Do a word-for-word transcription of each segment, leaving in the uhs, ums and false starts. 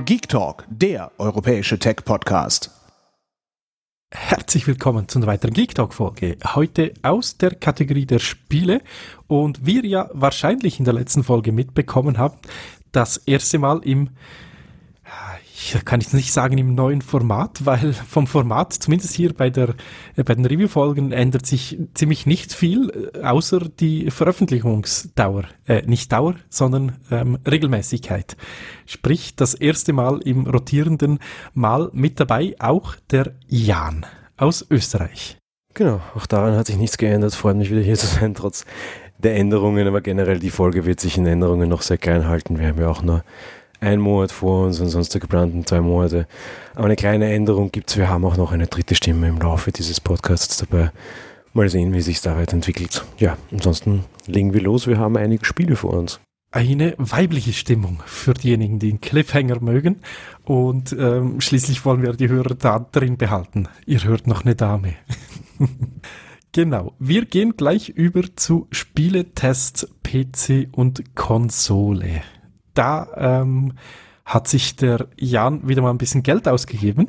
Geek Talk, der europäische Tech-Podcast. Herzlich willkommen zu einer weiteren Geek Talk Folge. Heute aus der Kategorie der Spiele und wie ihr ja wahrscheinlich in der letzten Folge mitbekommen habt, das erste Mal im, ich kann ich nicht sagen im neuen Format, weil vom Format, zumindest hier bei der bei den Review-Folgen, ändert sich ziemlich nicht viel, außer die Veröffentlichungsdauer. Äh, nicht Dauer, sondern ähm, Regelmäßigkeit. Sprich, das erste Mal im rotierenden Mal mit dabei auch der Jan aus Österreich. Genau, auch daran hat sich nichts geändert. Freut mich wieder hier zu sein, trotz der Änderungen. Aber generell die Folge wird sich in Änderungen noch sehr klein halten. Wir haben ja auch nur einen Monat vor uns und sonst die geplanten zwei Monate. Aber eine kleine Änderung gibt es. Wir haben auch noch eine dritte Stimme im Laufe dieses Podcasts dabei. Mal sehen, wie sich da weiterentwickelt. Ja, ansonsten legen wir los. Wir haben einige Spiele vor uns. Eine weibliche Stimmung für diejenigen, die den Cliffhanger mögen. Und ähm, schließlich wollen wir die Hörer da drin behalten. Ihr hört noch eine Dame. Genau. Wir gehen gleich über zu Spieletests P C und Konsole. Da ähm, hat sich der Jan wieder mal ein bisschen Geld ausgegeben.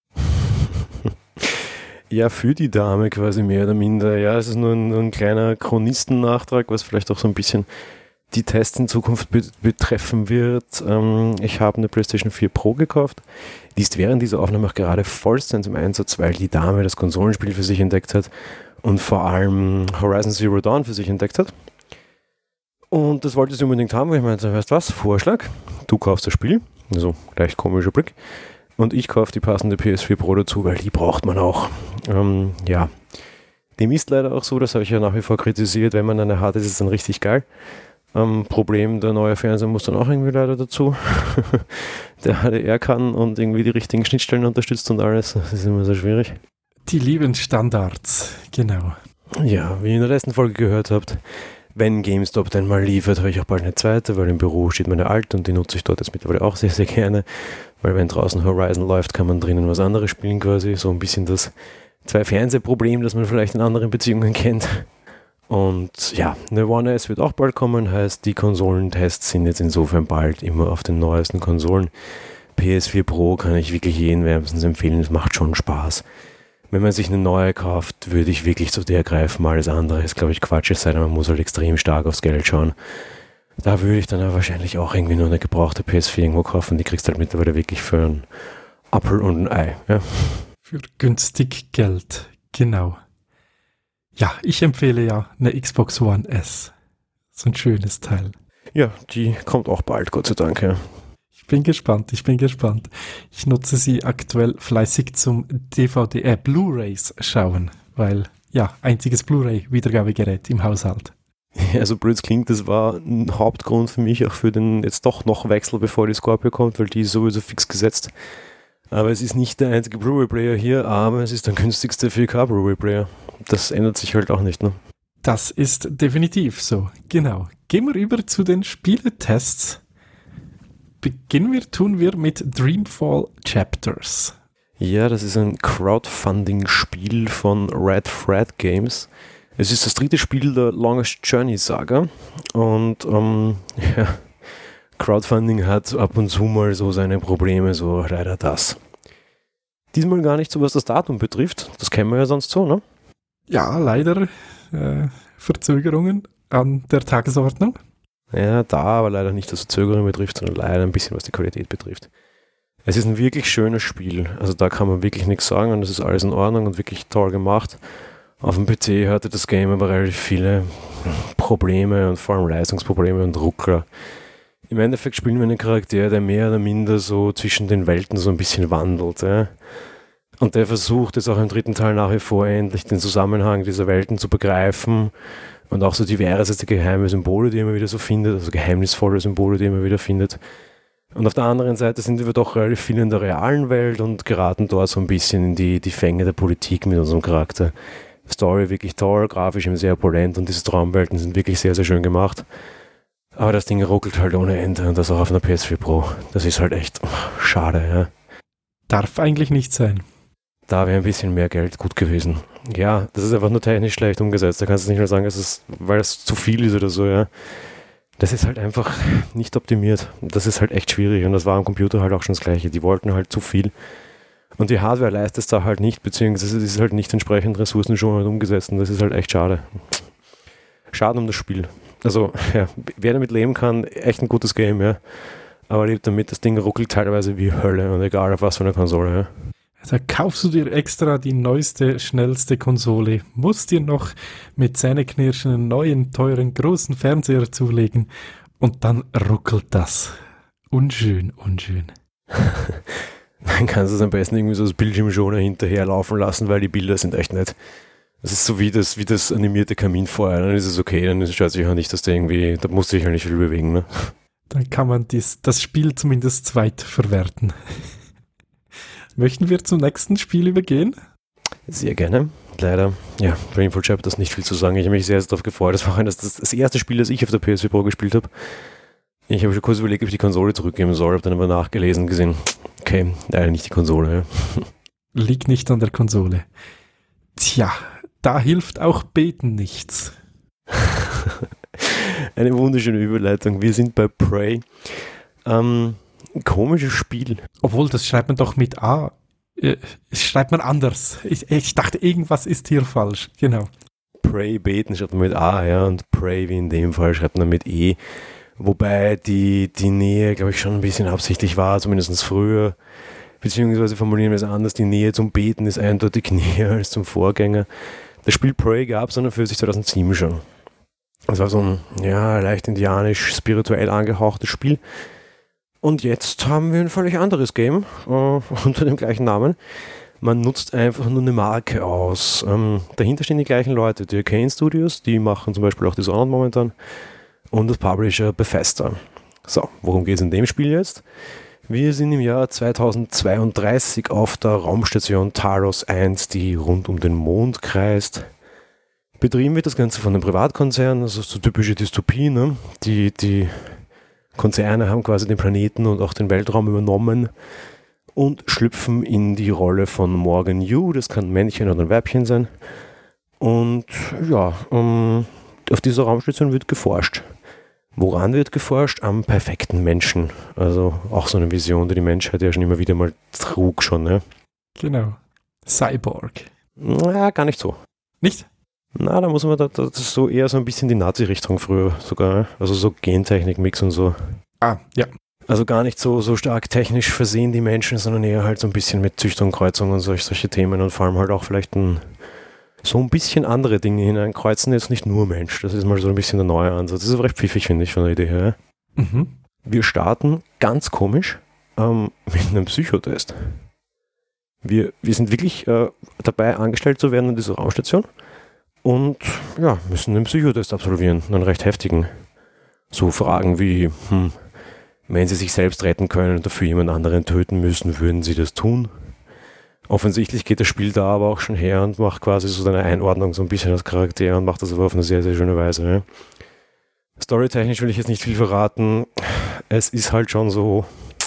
Ja, für die Dame quasi mehr oder minder. Ja, es ist nur ein, nur ein kleiner Chronistennachtrag, was vielleicht auch so ein bisschen die Tests in Zukunft be- betreffen wird. Ähm, ich habe eine PlayStation vier Pro gekauft. Die ist während dieser Aufnahme auch gerade vollstens im Einsatz, weil die Dame das Konsolenspiel für sich entdeckt hat und vor allem Horizon Zero Dawn für sich entdeckt hat. Und das wollte sie unbedingt haben, weil ich meinte, weißt du was, Vorschlag, du kaufst das Spiel, also leicht komischer Blick, und ich kaufe die passende P S vier Pro dazu, weil die braucht man auch. Ähm, ja, dem ist leider auch so, das habe ich ja nach wie vor kritisiert, wenn man eine hat, ist es dann richtig geil. Ähm, Problem, der neue Fernseher muss dann auch irgendwie leider dazu. Der H D R kann und irgendwie die richtigen Schnittstellen unterstützt und alles, das ist immer sehr schwierig. Die lieben Standards, genau. Ja, wie ihr in der letzten Folge gehört habt, wenn GameStop dann mal liefert, habe ich auch bald eine zweite, weil im Büro steht meine alte und die nutze ich dort jetzt mittlerweile auch sehr, sehr gerne, weil wenn draußen Horizon läuft, kann man drinnen was anderes spielen quasi, so ein bisschen das Zwei-Fernseh-Problem, das man vielleicht in anderen Beziehungen kennt. Und ja, eine One S wird auch bald kommen, heißt die Konsolentests sind jetzt insofern bald immer auf den neuesten Konsolen. P S vier Pro kann ich wirklich jeden wärmstens empfehlen, es macht schon Spaß. Wenn man sich eine neue kauft, würde ich wirklich zu der greifen. Alles andere ist, glaube ich, Quatsch. Es sei denn, man muss halt extrem stark aufs Geld schauen. Da würde ich dann aber wahrscheinlich auch irgendwie nur eine gebrauchte P S vier irgendwo kaufen. Die kriegst du halt mittlerweile wirklich für einen Apfel und ein Ei. Ja. Für günstig Geld, genau. Ja, ich empfehle ja eine Xbox One S. So ein schönes Teil. Ja, die kommt auch bald, Gott sei Dank, ja. Ich bin gespannt, ich bin gespannt. Ich nutze sie aktuell fleißig zum D V D, äh, Blu-Rays schauen, weil, ja, einziges Blu-Ray-Wiedergabegerät im Haushalt. Ja, so blöd es klingt, das war ein Hauptgrund für mich, auch für den jetzt doch noch Wechsel, bevor die Scorpio kommt, weil die ist sowieso fix gesetzt. Aber es ist nicht der einzige Blu-Ray-Player hier, aber es ist der günstigste vier K Blu-Ray-Player. Das ändert sich halt auch nicht, ne? Das ist definitiv so, genau. Gehen wir über zu den Spieletests. Beginnen wir, tun wir mit Dreamfall Chapters. Ja, das ist ein Crowdfunding-Spiel von Red Thread Games. Es ist das dritte Spiel der Longest Journey Saga und ähm, ja, Crowdfunding hat ab und zu mal so seine Probleme, so leider das. Diesmal gar nicht so, was das Datum betrifft, das kennen wir ja sonst so, ne? Ja, leider äh, Verzögerungen an der Tagesordnung. Ja, da aber leider nicht, was Verzögerungen betrifft, sondern leider ein bisschen, was die Qualität betrifft. Es ist ein wirklich schönes Spiel, also da kann man wirklich nichts sagen und es ist alles in Ordnung und wirklich toll gemacht. Auf dem P C hatte das Game aber relativ viele Probleme und vor allem Leistungsprobleme und Ruckler. Im Endeffekt spielen wir einen Charakter, der mehr oder minder so zwischen den Welten so ein bisschen wandelt. Ja? Und der versucht jetzt auch im dritten Teil nach wie vor endlich den Zusammenhang dieser Welten zu begreifen und auch so diverse geheime Symbole, die er immer wieder so findet, also geheimnisvolle Symbole, die er immer wieder findet. Und auf der anderen Seite sind wir doch relativ viel in der realen Welt und geraten dort so ein bisschen in die, die Fänge der Politik mit unserem Charakter. Story wirklich toll, grafisch eben sehr opulent und diese Traumwelten sind wirklich sehr, sehr schön gemacht. Aber das Ding ruckelt halt ohne Ende und das auch auf einer P S vier Pro. Das ist halt echt schade, ja. Darf eigentlich nicht sein. Da wäre ein bisschen mehr Geld gut gewesen. Ja, das ist einfach nur technisch schlecht umgesetzt. Da kannst du nicht mehr sagen, dass es, weil es zu viel ist oder so, ja. das ist halt einfach nicht optimiert. Das ist halt echt schwierig und das war am Computer halt auch schon das Gleiche. Die wollten halt zu viel und die Hardware leistet es da halt nicht, beziehungsweise es ist halt nicht entsprechend ressourcenschonend umgesetzt und das ist halt echt schade. Schade um das Spiel. Also, ja, wer damit leben kann, echt ein gutes Game, ja. Aber lebt damit, das Ding ruckelt teilweise wie Hölle und egal auf was für eine Konsole, ja. Da kaufst du dir extra die neueste, schnellste Konsole, musst dir noch mit Zähneknirschen einen neuen, teuren, großen Fernseher zulegen und dann ruckelt das. Unschön, unschön. Dann kannst du es am besten irgendwie so als Bildschirmschoner hinterher laufen lassen, weil die Bilder sind echt nett. Das ist so wie das, wie das animierte Kaminfeuer, dann ist es okay, dann schaut sich ja nicht, dass der irgendwie, da musst du dich ja nicht viel bewegen, ne? Dann kann man dies, das Spiel zumindest zweit verwerten. Möchten wir zum nächsten Spiel übergehen? Sehr gerne. Leider, ja, Rainfall Chapters nicht viel zu sagen. Ich habe mich sehr, sehr darauf gefreut. Das war das, das erste Spiel, das ich auf der P S vier Pro gespielt habe. Ich habe schon kurz überlegt, ob ich die Konsole zurückgeben soll, habe dann aber nachgelesen und gesehen, okay, leider nicht die Konsole. Ja. Liegt nicht an der Konsole. Tja, da hilft auch Beten nichts. Eine wunderschöne Überleitung. Wir sind bei Prey. Ähm, ein komisches Spiel. Obwohl, das schreibt man doch mit A. Äh, schreibt man anders. Ich, ich dachte, irgendwas ist hier falsch. Genau. Prey, beten schreibt man mit A, ja, und Prey, wie in dem Fall, schreibt man mit E. Wobei die, die Nähe, glaube ich, schon ein bisschen absichtlich war, zumindest früher. Beziehungsweise formulieren wir es anders, die Nähe zum Beten ist eindeutig näher als zum Vorgänger. Das Spiel Prey gab es an und für sich zweitausendsieben schon. Das war so ein, ja, leicht indianisch, spirituell angehauchtes Spiel. Und jetzt haben wir ein völlig anderes Game äh, unter dem gleichen Namen. Man nutzt einfach nur eine Marke aus. Ähm, dahinter stehen die gleichen Leute, die Arcane Studios, die machen zum Beispiel auch Dishonored momentan, und das Publisher Bethesda. So, worum geht es in dem Spiel jetzt? Wir sind im Jahr zweitausendzweiunddreißig auf der Raumstation Talos eins, die rund um den Mond kreist. Betrieben wird das Ganze von einem Privatkonzern, also so typische Dystopie, ne? Die, die Konzerne haben quasi den Planeten und auch den Weltraum übernommen und schlüpfen in die Rolle von Morgan Yu, das kann ein Männchen oder ein Weibchen sein. Und ja, um, auf dieser Raumstation wird geforscht. Woran wird geforscht? Am perfekten Menschen. Also auch so eine Vision, die die Menschheit ja schon immer wieder mal trug schon, ne? Genau. Cyborg. Ja, gar nicht so. Nicht? Na, da muss man, da, das ist so eher so ein bisschen die Nazi-Richtung früher sogar, also so Gentechnik-Mix und so. Ah, ja. Also gar nicht so, so stark technisch versehen, die Menschen, sondern eher halt so ein bisschen mit Züchtung, Kreuzung und solch, solche Themen und vor allem halt auch vielleicht ein, so ein bisschen andere Dinge hineinkreuzen, jetzt nicht nur Mensch. Das ist mal so ein bisschen der neue Ansatz. Das ist aber recht pfiffig, finde ich, von der Idee her. Mhm. Wir starten ganz komisch ähm, mit einem Psychotest. Wir, wir sind wirklich äh, dabei, angestellt zu werden in dieser Raumstation. Und ja, müssen einen Psychotest absolvieren, einen recht heftigen. So Fragen wie, hm, wenn sie sich selbst retten können und dafür jemand anderen töten müssen, würden sie das tun? Offensichtlich geht das Spiel da aber auch schon her und macht quasi so eine Einordnung so ein bisschen als Charakter und macht das aber auf eine sehr, sehr schöne Weise. Ne? Storytechnisch will ich jetzt nicht viel verraten. Es ist halt schon so,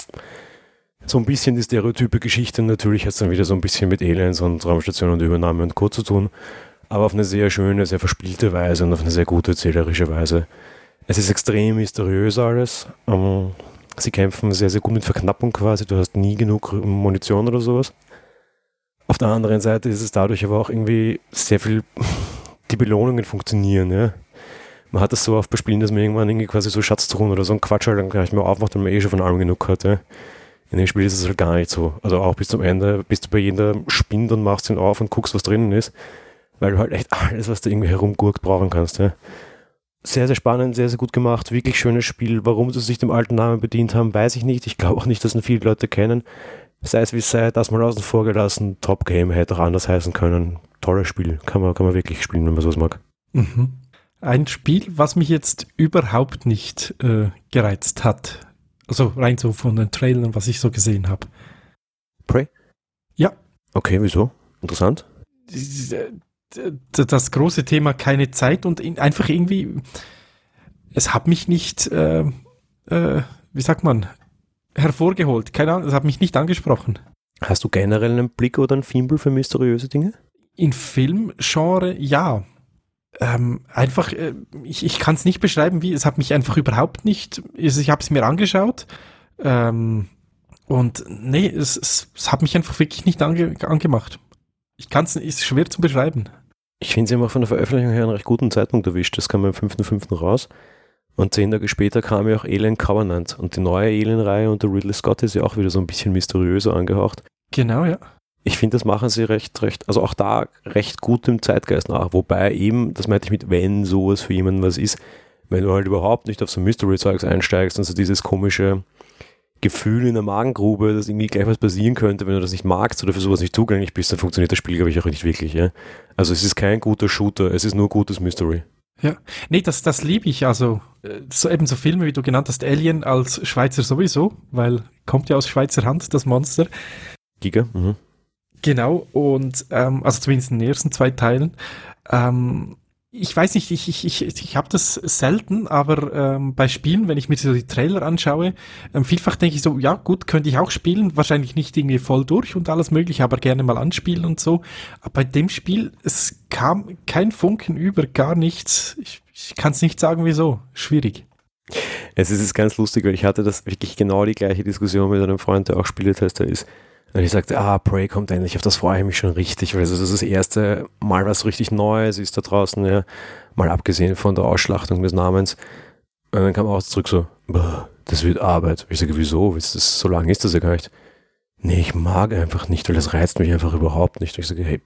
so ein bisschen die stereotype Geschichte. Natürlich hat es dann wieder so ein bisschen mit Aliens und Raumstation und Übernahme und Co. zu tun. Aber auf eine sehr schöne, sehr verspielte Weise und auf eine sehr gute erzählerische Weise. Es ist extrem mysteriös alles. Ähm, sie kämpfen sehr, sehr gut mit Verknappung quasi. Du hast nie genug Munition oder sowas. Auf der anderen Seite ist es dadurch aber auch irgendwie sehr viel, die Belohnungen funktionieren. Ja? Man hat das so oft bei Spielen, dass man irgendwann irgendwie quasi so Schatztruhen oder so ein Quatsch halt dann gleich mehr aufmacht, wenn man eh schon von allem genug hat. Ja? In dem Spiel ist es halt gar nicht so. Also auch bis zum Ende bist du bei jeder Spinn und machst ihn auf und guckst, was drinnen ist. Weil du halt echt alles, was da irgendwie herumgurkt, brauchen kannst. Ja. Sehr, sehr spannend, sehr, sehr gut gemacht, wirklich schönes Spiel. Warum sie sich dem alten Namen bedient haben, weiß ich nicht. Ich glaube auch nicht, dass ihn viele Leute kennen. Sei es wie es sei, das mal außen vor gelassen. Top Game hätte auch anders heißen können. Tolles Spiel, kann man, kann man wirklich spielen, wenn man sowas mag. Mhm. Ein Spiel, was mich jetzt überhaupt nicht äh, gereizt hat. Also rein so von den Trailern, was ich so gesehen habe. Prey? Ja. Okay, wieso? Interessant. Das große Thema keine Zeit und einfach irgendwie, es hat mich nicht, äh, äh, wie sagt man, hervorgeholt. Keine Ahnung, es hat mich nicht angesprochen. Hast du generell einen Blick oder ein Faible für mysteriöse Dinge? In Filmgenre, ja. ähm, einfach, äh, ich, ich kann es nicht beschreiben, wie, es hat mich einfach überhaupt nicht, also ich habe es mir angeschaut, ähm, und nee, es, es, es hat mich einfach wirklich nicht ange, angemacht. Ich kann es, ist schwer zu beschreiben. Ich finde, sie haben auch von der Veröffentlichung her einen recht guten Zeitpunkt erwischt. Das kam am fünften fünften raus. Und zehn Tage später kam ja auch Alien Covenant. Und die neue Alien-Reihe unter Ridley Scott ist ja auch wieder so ein bisschen mysteriöser angehaucht. Genau, ja. Ich finde, das machen sie recht, recht, also auch da recht gut im Zeitgeist nach. Wobei eben, das meinte ich mit, wenn sowas für jemanden was ist, wenn du halt überhaupt nicht auf so Mystery-Zeugs einsteigst und so dieses komische Gefühl in der Magengrube, dass irgendwie gleich was passieren könnte, wenn du das nicht magst oder für sowas nicht zugänglich bist, dann funktioniert das Spiel, glaube ich, auch nicht wirklich. Ja? Also es ist kein guter Shooter, es ist nur gutes Mystery. Ja, nee, das, das liebe ich, also so, eben so Filme, wie du genannt hast, Alien als Schweizer sowieso, weil kommt ja aus Schweizer Hand, das Monster. Giga, mhm. Genau, und ähm, also zumindest in den ersten zwei Teilen. Ähm, ich weiß nicht, ich, ich, ich, ich habe das selten, aber ähm, bei Spielen, wenn ich mir so die Trailer anschaue, ähm, vielfach denke ich so, ja gut, könnte ich auch spielen, wahrscheinlich nicht irgendwie voll durch und alles mögliche, aber gerne mal anspielen und so. Aber bei dem Spiel, es kam kein Funken über, gar nichts. Ich, ich kann es nicht sagen, wieso. Schwierig. Es ist ganz lustig, weil ich hatte das wirklich genau die gleiche Diskussion mit einem Freund, der auch Spieletester ist. Und ich sagte, ah, Prey kommt endlich, auf das freue ich mich schon richtig, weil das ist das erste Mal was richtig Neues ist da draußen, ja, mal abgesehen von der Ausschlachtung des Namens. Und dann kam auch zurück so, das wird Arbeit. Ich sage, wieso? Das, so lange ist das ja gar nicht. Nee, ich mag einfach nicht, weil das reizt mich einfach überhaupt nicht. Und ich sage, hey,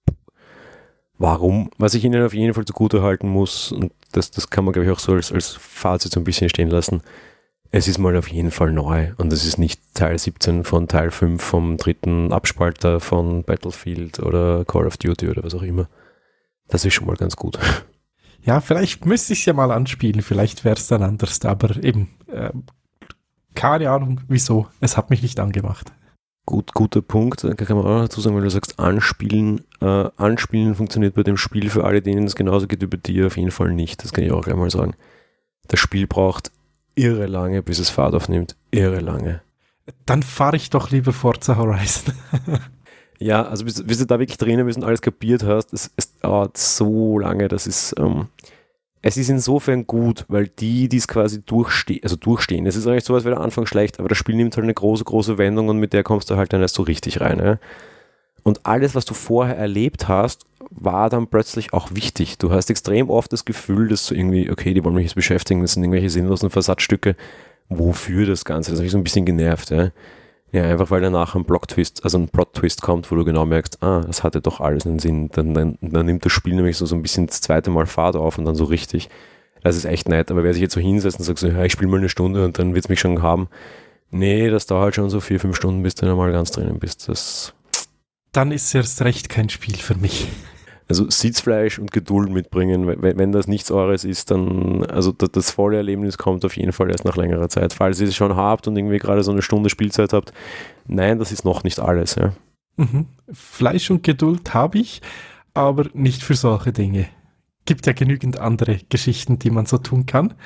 warum? Was ich ihnen auf jeden Fall zugute halten muss, und das, das kann man, glaube ich, auch so als, als Fazit so ein bisschen stehen lassen, es ist mal auf jeden Fall neu und es ist nicht Teil siebzehn von Teil fünf vom dritten Abspalter von Battlefield oder Call of Duty oder was auch immer. Das ist schon mal ganz gut. Ja, vielleicht müsste ich es ja mal anspielen, vielleicht wäre es dann anders, aber eben, äh, keine Ahnung, wieso, es hat mich nicht angemacht. Gut, guter Punkt, da kann man auch dazu sagen, weil du sagst, anspielen, äh, anspielen funktioniert bei dem Spiel für alle, denen es genauso geht wie bei dir, auf jeden Fall nicht, das kann ich auch gleich mal sagen. Das Spiel braucht irre lange, bis es Fahrt aufnimmt. Irre lange. Dann fahre ich doch lieber Forza Horizon. Ja, also bis, bis du da wirklich drinnen bist und alles kapiert hast, es, es dauert so lange, das ist, ähm, es ist insofern gut, weil die, die es quasi durchstehen, also durchstehen, es ist eigentlich so, als wäre der Anfang schlecht, aber das Spiel nimmt halt eine große, große Wendung und mit der kommst du halt dann erst so richtig rein. Ja? Und alles, was du vorher erlebt hast, war dann plötzlich auch wichtig. Du hast extrem oft das Gefühl, dass du irgendwie, okay, die wollen mich jetzt beschäftigen, das sind irgendwelche sinnlosen Versatzstücke. Wofür das Ganze? Das hat mich so ein bisschen genervt. Ja, ja einfach weil danach ein Plot-Twist, also ein Plot-Twist kommt, wo du genau merkst, ah, das hatte doch alles einen Sinn. Dann, dann, dann nimmt das Spiel nämlich so, so ein bisschen das zweite Mal Fahrt auf und dann so richtig. Das ist echt nett. Aber wer sich jetzt so hinsetzt und sagt so, ja, ich spiele mal eine Stunde und dann wird es mich schon haben. Nee, das dauert schon so vier, fünf Stunden, bis du dann mal ganz drinnen bist. Das Dann ist es erst recht kein Spiel für mich. Also Sitzfleisch und Geduld mitbringen. Wenn, wenn das nichts eures ist, dann, also das, das volle Erlebnis kommt auf jeden Fall erst nach längerer Zeit. Falls ihr es schon habt und irgendwie gerade so eine Stunde Spielzeit habt, nein, das ist noch nicht alles. Ja. Mhm. Fleisch und Geduld habe ich, aber nicht für solche Dinge. Gibt ja genügend andere Geschichten, die man so tun kann.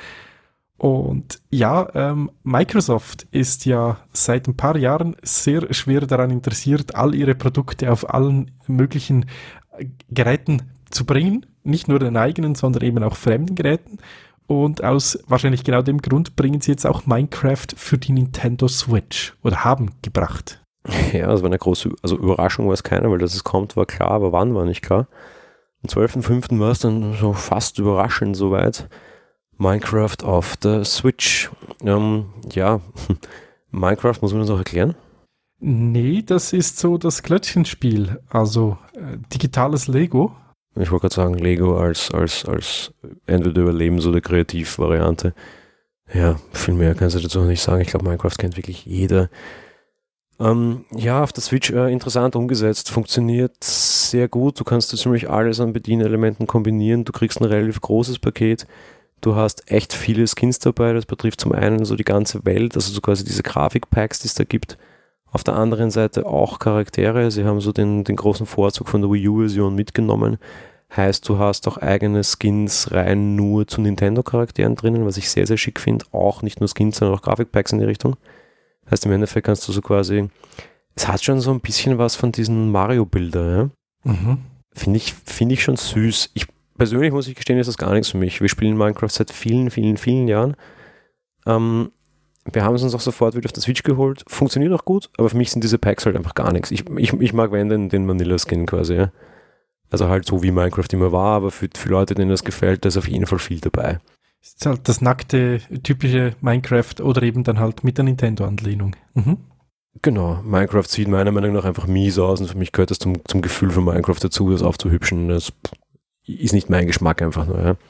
Und ja, ähm, Microsoft ist ja seit ein paar Jahren sehr schwer daran interessiert, all ihre Produkte auf allen möglichen Geräten zu bringen. Nicht nur den eigenen, sondern eben auch fremden Geräten. Und aus wahrscheinlich genau dem Grund bringen sie jetzt auch Minecraft für die Nintendo Switch oder haben gebracht. Ja, das war eine große, also Überraschung war es keiner, weil dass es kommt, war klar, aber wann war nicht klar. Am zwölften fünften war es dann so fast überraschend soweit. Minecraft auf der Switch. Ähm, ja, Minecraft muss man das auch erklären? Nee, das ist so das Klötzchenspiel, also äh, digitales Lego. Ich wollte gerade sagen, Lego als, als, als entweder Überlebens- oder Kreativvariante. Ja, viel mehr kannst du dazu nicht sagen. Ich glaube, Minecraft kennt wirklich jeder. Ähm, ja, auf der Switch äh, interessant umgesetzt, funktioniert sehr gut. Du kannst ziemlich alles an Bedienelementen kombinieren. Du kriegst ein relativ großes Paket. Du hast echt viele Skins dabei. Das betrifft zum einen so die ganze Welt, also so quasi diese Grafikpacks, die es da gibt. Auf der anderen Seite auch Charaktere. Sie haben so den, den großen Vorzug von der Wii U-Version mitgenommen. Heißt, du hast auch eigene Skins rein nur zu Nintendo-Charakteren drinnen, was ich sehr, sehr schick finde. Auch nicht nur Skins, sondern auch Grafikpacks in die Richtung. Heißt, im Endeffekt kannst du so quasi, es hat schon so ein bisschen was von diesen Mario-Bildern, ja? Mhm. Finde ich, finde ich schon süß. Ich persönlich muss ich gestehen, ist das gar nichts für mich. Wir spielen Minecraft seit vielen, vielen, vielen Jahren. Ähm, wir haben es uns auch sofort wieder auf der Switch geholt. Funktioniert auch gut, aber für mich sind diese Packs halt einfach gar nichts. Ich, ich, ich mag wenn den, den Vanilla-Skin quasi, ja. Also halt so wie Minecraft immer war, aber für, für Leute, denen das gefällt, da ist auf jeden Fall viel dabei. Ist halt das nackte, typische Minecraft oder eben dann halt mit der Nintendo-Anlehnung. Mhm. Genau, Minecraft sieht meiner Meinung nach einfach mies aus und für mich gehört das zum, zum Gefühl von Minecraft dazu, das aufzuhübschen. Das ist nicht mein Geschmack einfach nur. Ja.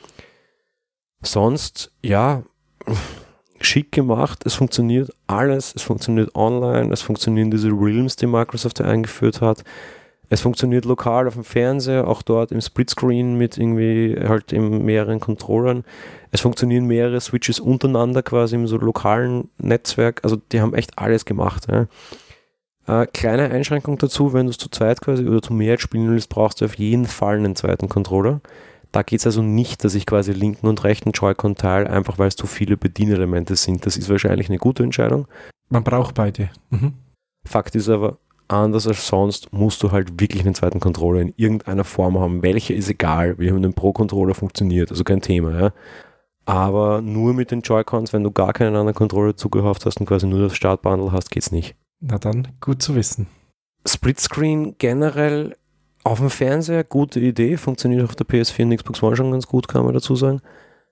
Sonst, ja, schick gemacht, es funktioniert alles, es funktioniert online, es funktionieren diese Realms, die Microsoft eingeführt hat. Es funktioniert lokal auf dem Fernseher, auch dort im Splitscreen mit irgendwie halt in mehreren Controllern. Es funktionieren mehrere Switches untereinander quasi im so lokalen Netzwerk. Also die haben echt alles gemacht. Ja. Äh, kleine Einschränkung dazu, wenn du es zu zweit quasi oder zu mehr spielen willst, brauchst du auf jeden Fall einen zweiten Controller. Da geht es also nicht, dass ich quasi linken und rechten Joy-Con teile, einfach weil es zu viele Bedienelemente sind. Das ist wahrscheinlich eine gute Entscheidung. Man braucht beide. Mhm. Fakt ist aber, anders als sonst musst du halt wirklich einen zweiten Controller in irgendeiner Form haben. Welcher ist egal. Wir haben den Pro-Controller funktioniert, also kein Thema. Ja. Aber nur mit den Joy-Cons, wenn du gar keinen anderen Controller zugehauft hast und quasi nur das Startbundle hast, geht's nicht. Na dann, gut zu wissen. Splitscreen generell auf dem Fernseher, gute Idee, funktioniert auf der P S vier und Xbox One schon ganz gut, kann man dazu sagen.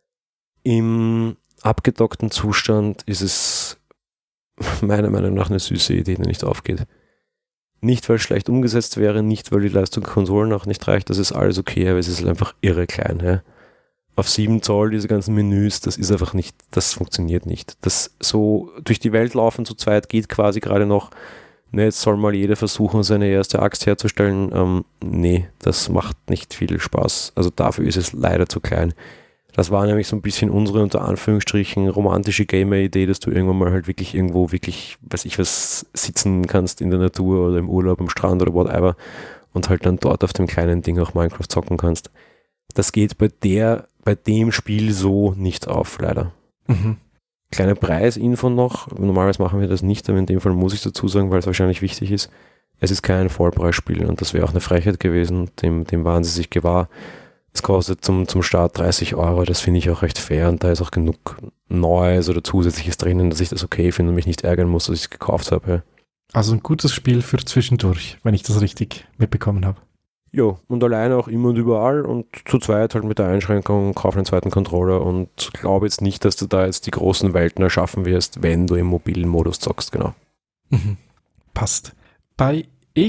Im abgedockten Zustand ist es meiner Meinung nach eine süße Idee, die nicht aufgeht. Nicht, weil es schlecht umgesetzt wäre, nicht, weil die Leistung der Konsolen auch nicht reicht, das ist alles okay, aber es ist einfach irre klein. Ja. Auf sieben Zoll diese ganzen Menüs, das ist einfach nicht, das funktioniert nicht. Das so durch die Welt laufen zu zweit geht quasi gerade noch, ne, jetzt soll mal jeder versuchen, seine erste Axt herzustellen. Ähm, nee, das macht nicht viel Spaß. Also dafür ist es leider zu klein. Das war nämlich so ein bisschen unsere, unter Anführungsstrichen, romantische Gamer-Idee, dass du irgendwann mal halt wirklich irgendwo wirklich, weiß ich was, sitzen kannst in der Natur oder im Urlaub am Strand oder whatever und halt dann dort auf dem kleinen Ding auch Minecraft zocken kannst. Das geht bei der, bei dem Spiel so nicht auf, leider. Mhm. Kleine Preisinfo noch, normalerweise machen wir das nicht, aber in dem Fall muss ich dazu sagen, weil es wahrscheinlich wichtig ist, es ist kein Vollpreisspiel und das wäre auch eine Frechheit gewesen, dem, dem waren sie sich gewahr. Es kostet zum, zum Start dreißig Euro, das finde ich auch recht fair und da ist auch genug Neues oder Zusätzliches drinnen, dass ich das okay finde und mich nicht ärgern muss, dass ich es gekauft habe. Ja. Also ein gutes Spiel für zwischendurch, wenn ich das richtig mitbekommen habe. Jo, und alleine auch immer und überall und zu zweit halt mit der Einschränkung, kauf einen zweiten Controller und glaube jetzt nicht, dass du da jetzt die großen Welten erschaffen wirst, wenn du im mobilen Modus zockst, genau. Mhm. Passt. Bei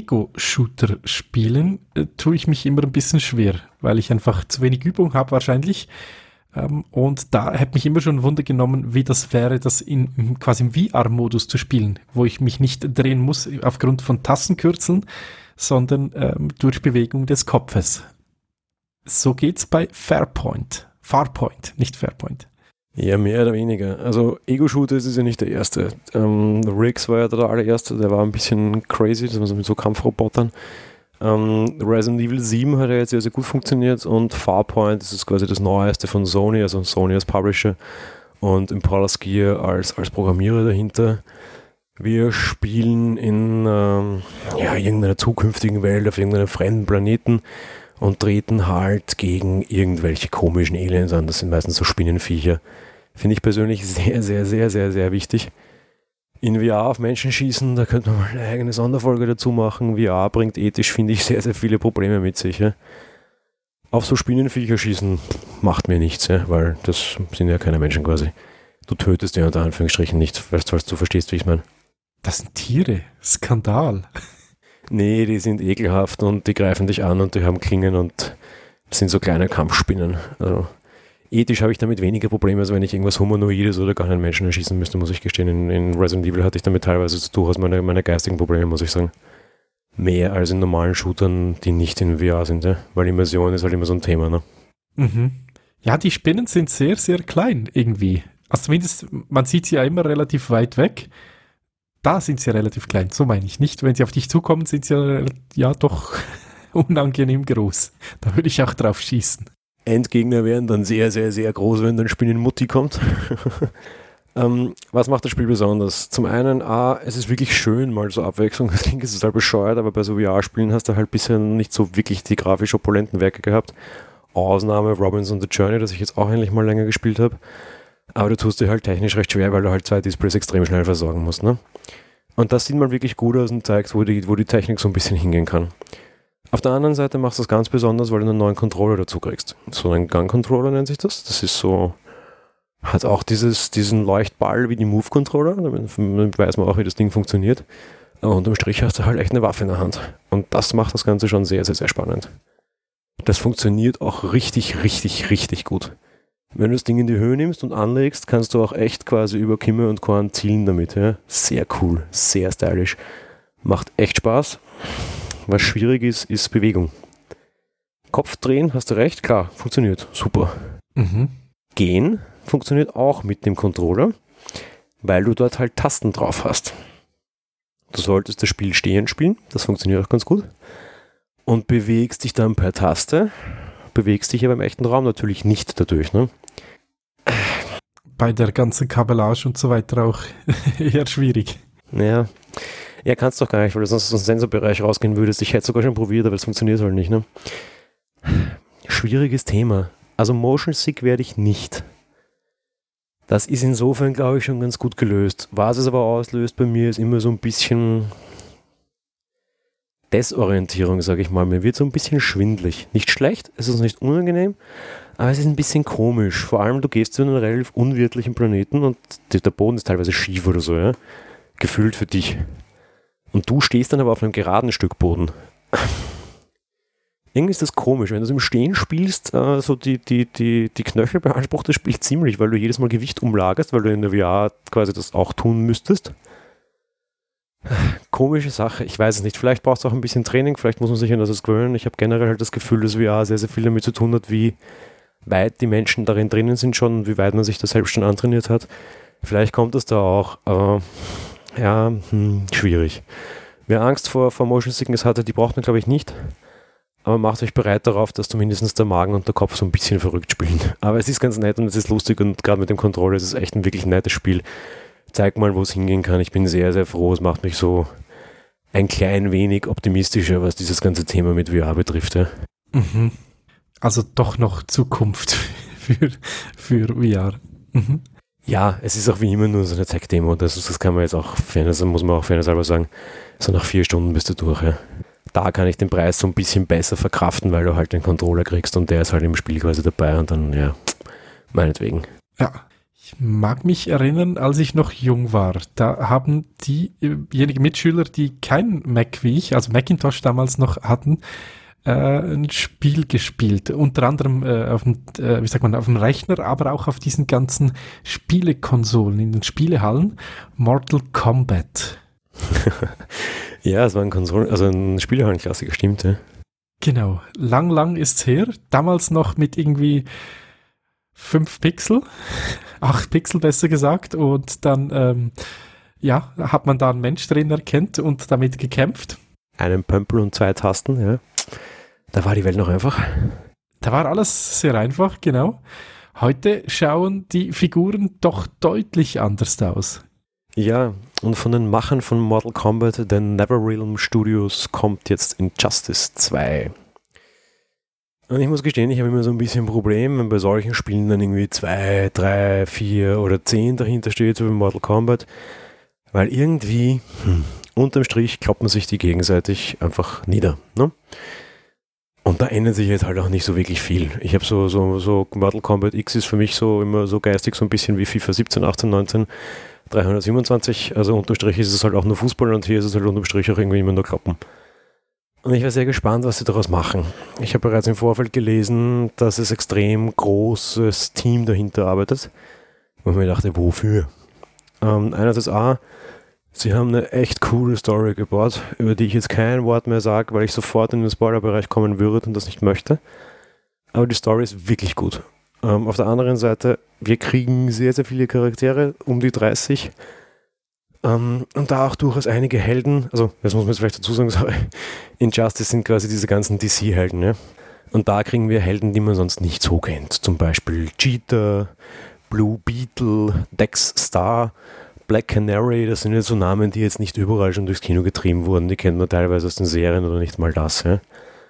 Ego-Shooter-Spielen äh, tue ich mich immer ein bisschen schwer, weil ich einfach zu wenig Übung habe wahrscheinlich. Ähm, und da hätte mich immer schon ein Wunder genommen, wie das wäre, das in, quasi im V R-Modus zu spielen, wo ich mich nicht drehen muss aufgrund von Tastenkürzeln, sondern ähm, durch Bewegung des Kopfes. So geht's bei Farpoint. Farpoint, nicht Farpoint. Ja, mehr oder weniger. Also Ego-Shooter ist ja nicht der erste. Ähm, Riggs war ja der allererste, der war ein bisschen crazy, das war so mit so Kampfrobotern. Ähm, Resident Evil sieben hat ja jetzt sehr, sehr gut funktioniert und Farpoint, das ist quasi das Neueste von Sony, also Sony als Publisher und Impala Skier als, als Programmierer dahinter. Wir spielen in ähm, ja, irgendeiner zukünftigen Welt auf irgendeinem fremden Planeten und treten halt gegen irgendwelche komischen Aliens an. Das sind meistens so Spinnenviecher. Finde ich persönlich sehr, sehr, sehr, sehr, sehr wichtig. In V R auf Menschen schießen, da könnte man mal eine eigene Sonderfolge dazu machen. V R bringt ethisch, finde ich, sehr, sehr viele Probleme mit sich. Ja. Auf so Spinnenviecher schießen macht mir nichts, ja, weil das sind ja keine Menschen quasi. Du tötest die unter Anführungsstrichen nicht, weißt du, du verstehst, wie ich es meine. Das sind Tiere. Skandal. Nee, die sind ekelhaft und die greifen dich an und die haben Klingen und sind so kleine Kampfspinnen. Also ethisch habe ich damit weniger Probleme, als wenn ich irgendwas Humanoides oder gar einen Menschen erschießen müsste, muss ich gestehen. In, in Resident Evil hatte ich damit teilweise durchaus meine, meine geistigen Probleme, muss ich sagen. Mehr als in normalen Shootern, die nicht in V R sind, ja? Weil Immersion ist halt immer so ein Thema. Ne? Mhm. Ja, die Spinnen sind sehr, sehr klein irgendwie. Also zumindest, man sieht sie ja immer relativ weit weg. Da sind sie relativ klein, so meine ich nicht. Wenn sie auf dich zukommen, sind sie ja, ja doch unangenehm groß. Da würde ich auch drauf schießen. Endgegner wären dann sehr, sehr, sehr groß, wenn dann Spinnenmutti kommt. ähm, was macht das Spiel besonders? Zum einen, ah, es ist wirklich schön, mal so Abwechslung. Das klingt total bescheuert, aber bei so V R-Spielen hast du halt bisher nicht so wirklich die grafisch opulenten Werke gehabt. Ausnahme Robinson the Journey, das ich jetzt auch endlich mal länger gespielt habe. Aber du tust dir halt technisch recht schwer, weil du halt zwei Displays extrem schnell versorgen musst. Ne? Und das sieht mal wirklich gut aus und zeigt, wo die, wo die Technik so ein bisschen hingehen kann. Auf der anderen Seite machst du das ganz besonders, weil du einen neuen Controller dazu kriegst. So ein Gun-Controller nennt sich das. Das ist so, hat auch dieses, diesen Leuchtball wie die Move-Controller. Damit weiß man auch, wie das Ding funktioniert. Aber unterm Strich hast du halt echt eine Waffe in der Hand. Und das macht das Ganze schon sehr, sehr, sehr spannend. Das funktioniert auch richtig, richtig, richtig gut. Wenn du das Ding in die Höhe nimmst und anlegst, kannst du auch echt quasi über Kimme und Korn zielen damit. Ja? Sehr cool, sehr stylisch. Macht echt Spaß. Was schwierig ist, ist Bewegung. Kopf drehen, hast du recht, klar, funktioniert, super. Mhm. Gehen funktioniert auch mit dem Controller, weil du dort halt Tasten drauf hast. Du solltest das Spiel stehen spielen, das funktioniert auch ganz gut. Und bewegst dich dann per Taste, bewegst dich aber im echten Raum natürlich nicht dadurch. Ne? Bei der ganzen Kabellage und so weiter auch eher schwierig. Ja. Ja, kannst doch gar nicht, weil du sonst aus dem Sensorbereich rausgehen würdest. Ich hätte sogar schon probiert, aber es funktioniert halt nicht. Ne? Schwieriges Thema. Also Motion Sick werde ich nicht. Das ist insofern, glaube ich, schon ganz gut gelöst. Was es aber auslöst bei mir, ist immer so ein bisschen Desorientierung, sage ich mal. Mir wird so ein bisschen schwindelig. Nicht schlecht, es ist nicht unangenehm, aber es ist ein bisschen komisch. Vor allem, du gehst zu einem relativ unwirtlichen Planeten und der Boden ist teilweise schief oder so, ja. Gefühlt für dich. Und du stehst dann aber auf einem geraden Stück Boden. Irgendwie ist das komisch. Wenn du es im Stehen spielst, äh, so die, die, die, die Knöchel beansprucht das Spiel ziemlich, weil du jedes Mal Gewicht umlagerst, weil du in der V R quasi das auch tun müsstest. Komische Sache. Ich weiß es nicht. Vielleicht brauchst du auch ein bisschen Training, vielleicht muss man sich an das gewöhnen. Ich habe generell halt das Gefühl, dass V R sehr, sehr viel damit zu tun hat, wie weit die Menschen darin drinnen sind schon und wie weit man sich das selbst schon antrainiert hat. Vielleicht kommt es da auch, aber ja, hm, schwierig. Wer Angst vor, vor Motion Sickness hatte, die braucht man, glaube ich, nicht. Aber macht euch bereit darauf, dass zumindest der Magen und der Kopf so ein bisschen verrückt spielen. Aber es ist ganz nett und es ist lustig und gerade mit dem Controller ist es echt ein wirklich nettes Spiel. Zeig mal, wo es hingehen kann. Ich bin sehr, sehr froh. Es macht mich so ein klein wenig optimistischer, was dieses ganze Thema mit V R betrifft. Ja. Mhm. Also doch noch Zukunft für, für V R. Mhm. Ja, es ist auch wie immer nur so eine Tech-Demo. Das, das kann man jetzt auch, fairness, muss man auch fairnesshalber sagen, so nach vier Stunden bist du durch. Ja. Da kann ich den Preis so ein bisschen besser verkraften, weil du halt den Controller kriegst und der ist halt im Spiel quasi dabei und dann, ja, meinetwegen. Ja, ich mag mich erinnern, als ich noch jung war, da haben diejenigen Mitschüler, die kein Mac wie ich, also Macintosh damals noch hatten, äh, ein Spiel gespielt. Unter anderem äh, auf dem, äh, wie sagt man, auf dem Rechner, aber auch auf diesen ganzen Spielekonsolen, in den Spielehallen. Mortal Kombat. Ja, es war ein Konsolen, also ein Spielehallenklassiker, stimmt, ja. Genau, lang, lang ist's her. Damals noch mit irgendwie fünf Pixel, acht Pixel besser gesagt. Und dann, ähm, ja, hat man da einen Mensch drin erkannt und damit gekämpft. Einen Pömpel und zwei Tasten, ja. Da war die Welt noch einfach. Da war alles sehr einfach, genau. Heute schauen die Figuren doch deutlich anders aus. Ja, und von den Machern von Mortal Kombat, den NetherRealm Studios, kommt jetzt Injustice zwei. Und ich muss gestehen, ich habe immer so ein bisschen ein Problem, wenn bei solchen Spielen dann irgendwie zwei, drei, vier oder zehn dahinter steht, so wie Mortal Kombat, weil irgendwie hm, unterm Strich kloppen sich die gegenseitig einfach nieder. Ne? Und da ändert sich jetzt halt auch nicht so wirklich viel. Ich habe so, so, so Mortal Kombat X ist für mich so immer so geistig so ein bisschen wie FIFA siebzehn, achtzehn, neunzehn, dreihundertsiebenundzwanzig, also unterm Strich ist es halt auch nur Fußball und hier ist es halt unterm Strich auch irgendwie immer nur Kloppen. Und ich war sehr gespannt, was sie daraus machen. Ich habe bereits im Vorfeld gelesen, dass es extrem großes Team dahinter arbeitet. Und ich mir dachte, wofür? Ähm, einerseits A, sie haben eine echt coole Story gebaut, über die ich jetzt kein Wort mehr sage, weil ich sofort in den Spoilerbereich kommen würde und das nicht möchte. Aber die Story ist wirklich gut. Ähm, auf der anderen Seite, wir kriegen sehr, sehr viele Charaktere, um die dreißig. Ähm, und da auch durchaus einige Helden, also das muss man jetzt vielleicht dazu sagen, sorry, Injustice sind quasi diese ganzen D C-Helden, ja. Und da kriegen wir Helden, die man sonst nicht so kennt. Zum Beispiel Cheetah, Blue Beetle, Dex Star, Black Canary, das sind jetzt so Namen, die jetzt nicht überall schon durchs Kino getrieben wurden, die kennt man teilweise aus den Serien oder nicht mal das, ja.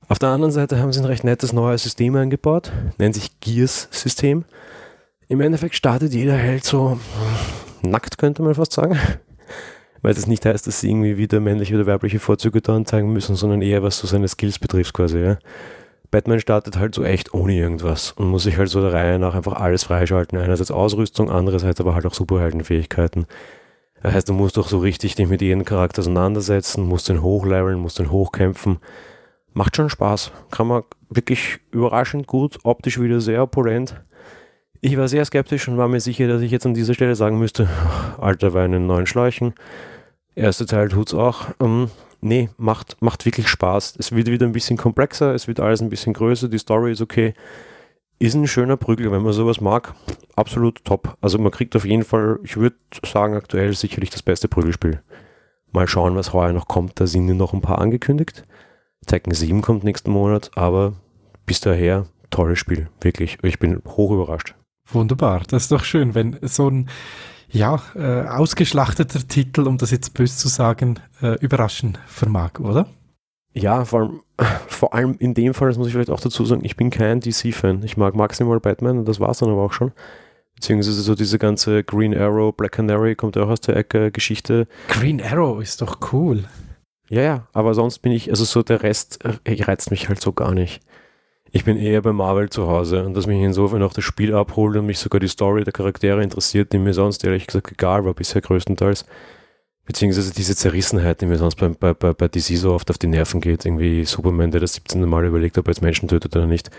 Auf der anderen Seite haben sie ein recht nettes neues System eingebaut, nennt sich Gears-System. Im Endeffekt startet jeder Held so nackt, könnte man fast sagen. Weil das nicht heißt, dass sie irgendwie wieder männliche oder weibliche Vorzüge da anzeigen müssen, sondern eher was so seine Skills betrifft quasi, ja. Batman startet halt so echt ohne irgendwas und muss sich halt so der Reihe nach einfach alles freischalten. Einerseits Ausrüstung, andererseits aber halt auch Superheldenfähigkeiten. Das heißt, du musst doch so richtig dich mit jedem Charakter auseinandersetzen, musst den hochleveln, musst den hochkämpfen. Macht schon Spaß. Kann man wirklich überraschend gut, optisch wieder sehr opulent. Ich war sehr skeptisch und war mir sicher, dass ich jetzt an dieser Stelle sagen müsste, alter Wein in neuen Schläuchen. Erster Teil tut's auch. Ähm, nee, macht, macht wirklich Spaß. Es wird wieder ein bisschen komplexer, es wird alles ein bisschen größer, die Story ist okay. Ist ein schöner Prügel, wenn man sowas mag. Absolut top. Also man kriegt auf jeden Fall, ich würde sagen, aktuell sicherlich das beste Prügelspiel. Mal schauen, was heuer noch kommt. Da sind noch ein paar angekündigt. Tekken sieben kommt nächsten Monat, aber bis daher, tolles Spiel. Wirklich. Ich bin hoch überrascht. Wunderbar. Das ist doch schön, wenn so ein ja, äh, ausgeschlachteter Titel, um das jetzt böse zu sagen, äh, überraschen vermag, oder? Ja, vor allem, vor allem in dem Fall, das muss ich vielleicht auch dazu sagen, ich bin kein D C-Fan. Ich mag maximal Batman und das war's dann aber auch schon. Beziehungsweise so diese ganze Green Arrow, Black Canary kommt ja auch aus der Ecke Geschichte. Green Arrow ist doch cool. Ja, ja, aber sonst bin ich, also so der Rest äh, reizt mich halt so gar nicht. Ich bin eher bei Marvel zu Hause und dass mich insofern auch das Spiel abholt und mich sogar die Story der Charaktere interessiert, die mir sonst ehrlich gesagt egal war, bisher größtenteils. Beziehungsweise diese Zerrissenheit, die mir sonst bei, bei, bei D C so oft auf die Nerven geht. Irgendwie Superman, der das siebzehnte Mal überlegt, ob er jetzt Menschen tötet oder nicht.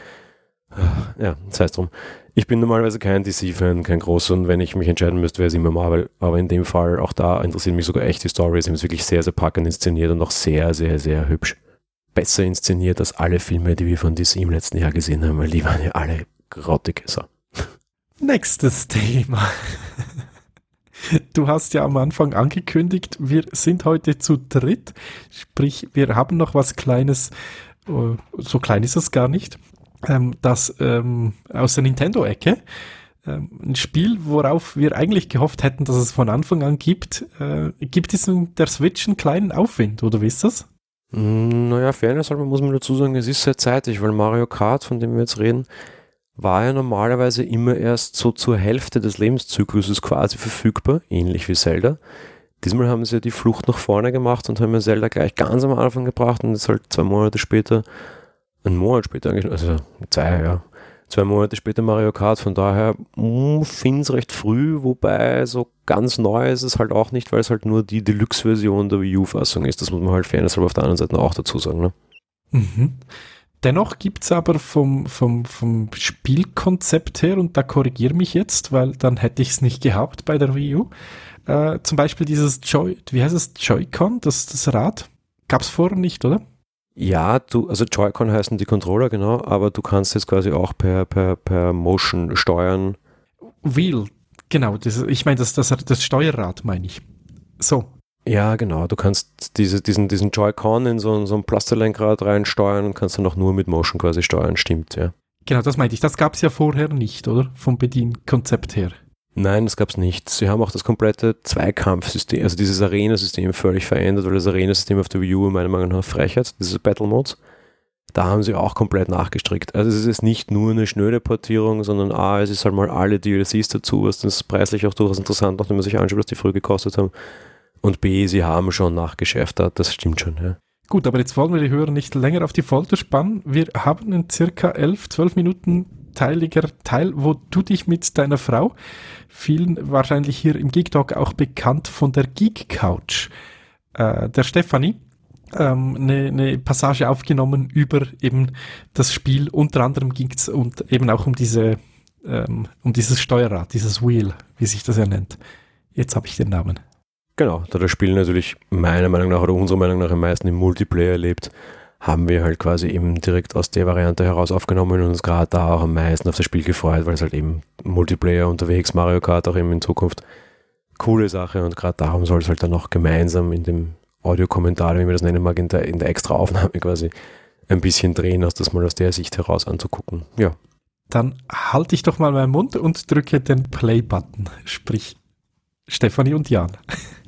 Ja, das heißt drum. Ich bin normalerweise kein D C-Fan, kein großer, und wenn ich mich entscheiden müsste, wäre es immer Marvel. Aber in dem Fall, auch da interessiert mich sogar echt die Story. Sie haben es wirklich sehr, sehr packend inszeniert und auch sehr, sehr, sehr hübsch. Besser inszeniert als alle Filme, die wir von D C im letzten Jahr gesehen haben, weil die waren ja alle grottig. So. Nächstes Thema. Du hast ja am Anfang angekündigt, wir sind heute zu dritt, sprich, wir haben noch was Kleines, so klein ist es gar nicht, das ähm, aus der Nintendo-Ecke, ähm, ein Spiel, worauf wir eigentlich gehofft hätten, dass es von Anfang an gibt. Äh, gibt es in der Switch einen kleinen Aufwind, oder wie ist das? Naja, fairness halber muss man dazu sagen, es ist sehr zeitig, weil Mario Kart, von dem wir jetzt reden, war ja normalerweise immer erst so zur Hälfte des Lebenszykluses quasi verfügbar, ähnlich wie Zelda. Diesmal haben sie ja die Flucht nach vorne gemacht und haben ja Zelda gleich ganz am Anfang gebracht und jetzt halt zwei Monate später, einen Monat später eigentlich, also zwei, ja, zwei Monate später Mario Kart, von daher finde ich es recht früh, wobei so ganz neu ist es halt auch nicht, weil es halt nur die Deluxe-Version der Wii U-Fassung ist, das muss man halt fairness aber auf der anderen Seite auch dazu sagen, ne? Mhm. Dennoch gibt es aber vom, vom, vom Spielkonzept her, und da korrigiere mich jetzt, weil dann hätte ich es nicht gehabt bei der Wii U, äh, zum Beispiel dieses Joy, wie heißt es, Joy-Con, das, das Rad, gab es vorher nicht, oder? Ja, du, also Joy-Con heißen die Controller, genau, aber du kannst jetzt quasi auch per, per, per Motion steuern. Wheel, genau, das, ich meine das, das, das Steuerrad, meine ich. So. Ja, genau, du kannst diese, diesen, diesen Joy-Con in so, so ein Plasterlenkrad reinsteuern und kannst dann auch nur mit Motion quasi steuern, stimmt, ja. Genau, das meinte ich, das gab es ja vorher nicht, oder? Vom Bedienkonzept her. Nein, das gab es nicht. Sie haben auch das komplette Zweikampfsystem, also dieses Arena-System völlig verändert, weil das Arena-System auf der Wii U meiner Meinung nach Frechheit, diese Battle-Modes, da haben sie auch komplett nachgestrickt. Also es ist nicht nur eine schnöde Portierung, sondern A, es ist halt mal alle D L Cs dazu, was das preislich auch durchaus interessant macht, wenn man sich anschaut, was die früher gekostet haben. Und B, sie haben schon nachgeschäftert, das stimmt schon, ja. Gut, aber jetzt wollen wir die Hörer nicht länger auf die Folter spannen. Wir haben einen circa elf, zwölf Minuten teiliger Teil, wo du dich mit deiner Frau, vielen wahrscheinlich hier im Geek Talk auch bekannt von der Geek Couch, äh, der Stefanie, ähm, eine, eine Passage aufgenommen über eben das Spiel. Unter anderem ging es und eben auch um diese, ähm, um dieses Steuerrad, dieses Wheel, wie sich das ja nennt. Jetzt habe ich den Namen. Genau, da das Spiel natürlich meiner Meinung nach oder unserer Meinung nach am meisten im Multiplayer lebt, haben wir halt quasi eben direkt aus der Variante heraus aufgenommen und uns gerade da auch am meisten auf das Spiel gefreut, weil es halt eben Multiplayer unterwegs, Mario Kart auch eben in Zukunft, coole Sache, und gerade darum soll es halt dann noch gemeinsam in dem Audiokommentar, wie man das nennen mag, in der, in der extra Aufnahme quasi ein bisschen drehen, aus das mal aus der Sicht heraus anzugucken. Ja. Dann halte ich doch mal meinen Mund und drücke den Play-Button, sprich Stefanie und Jan.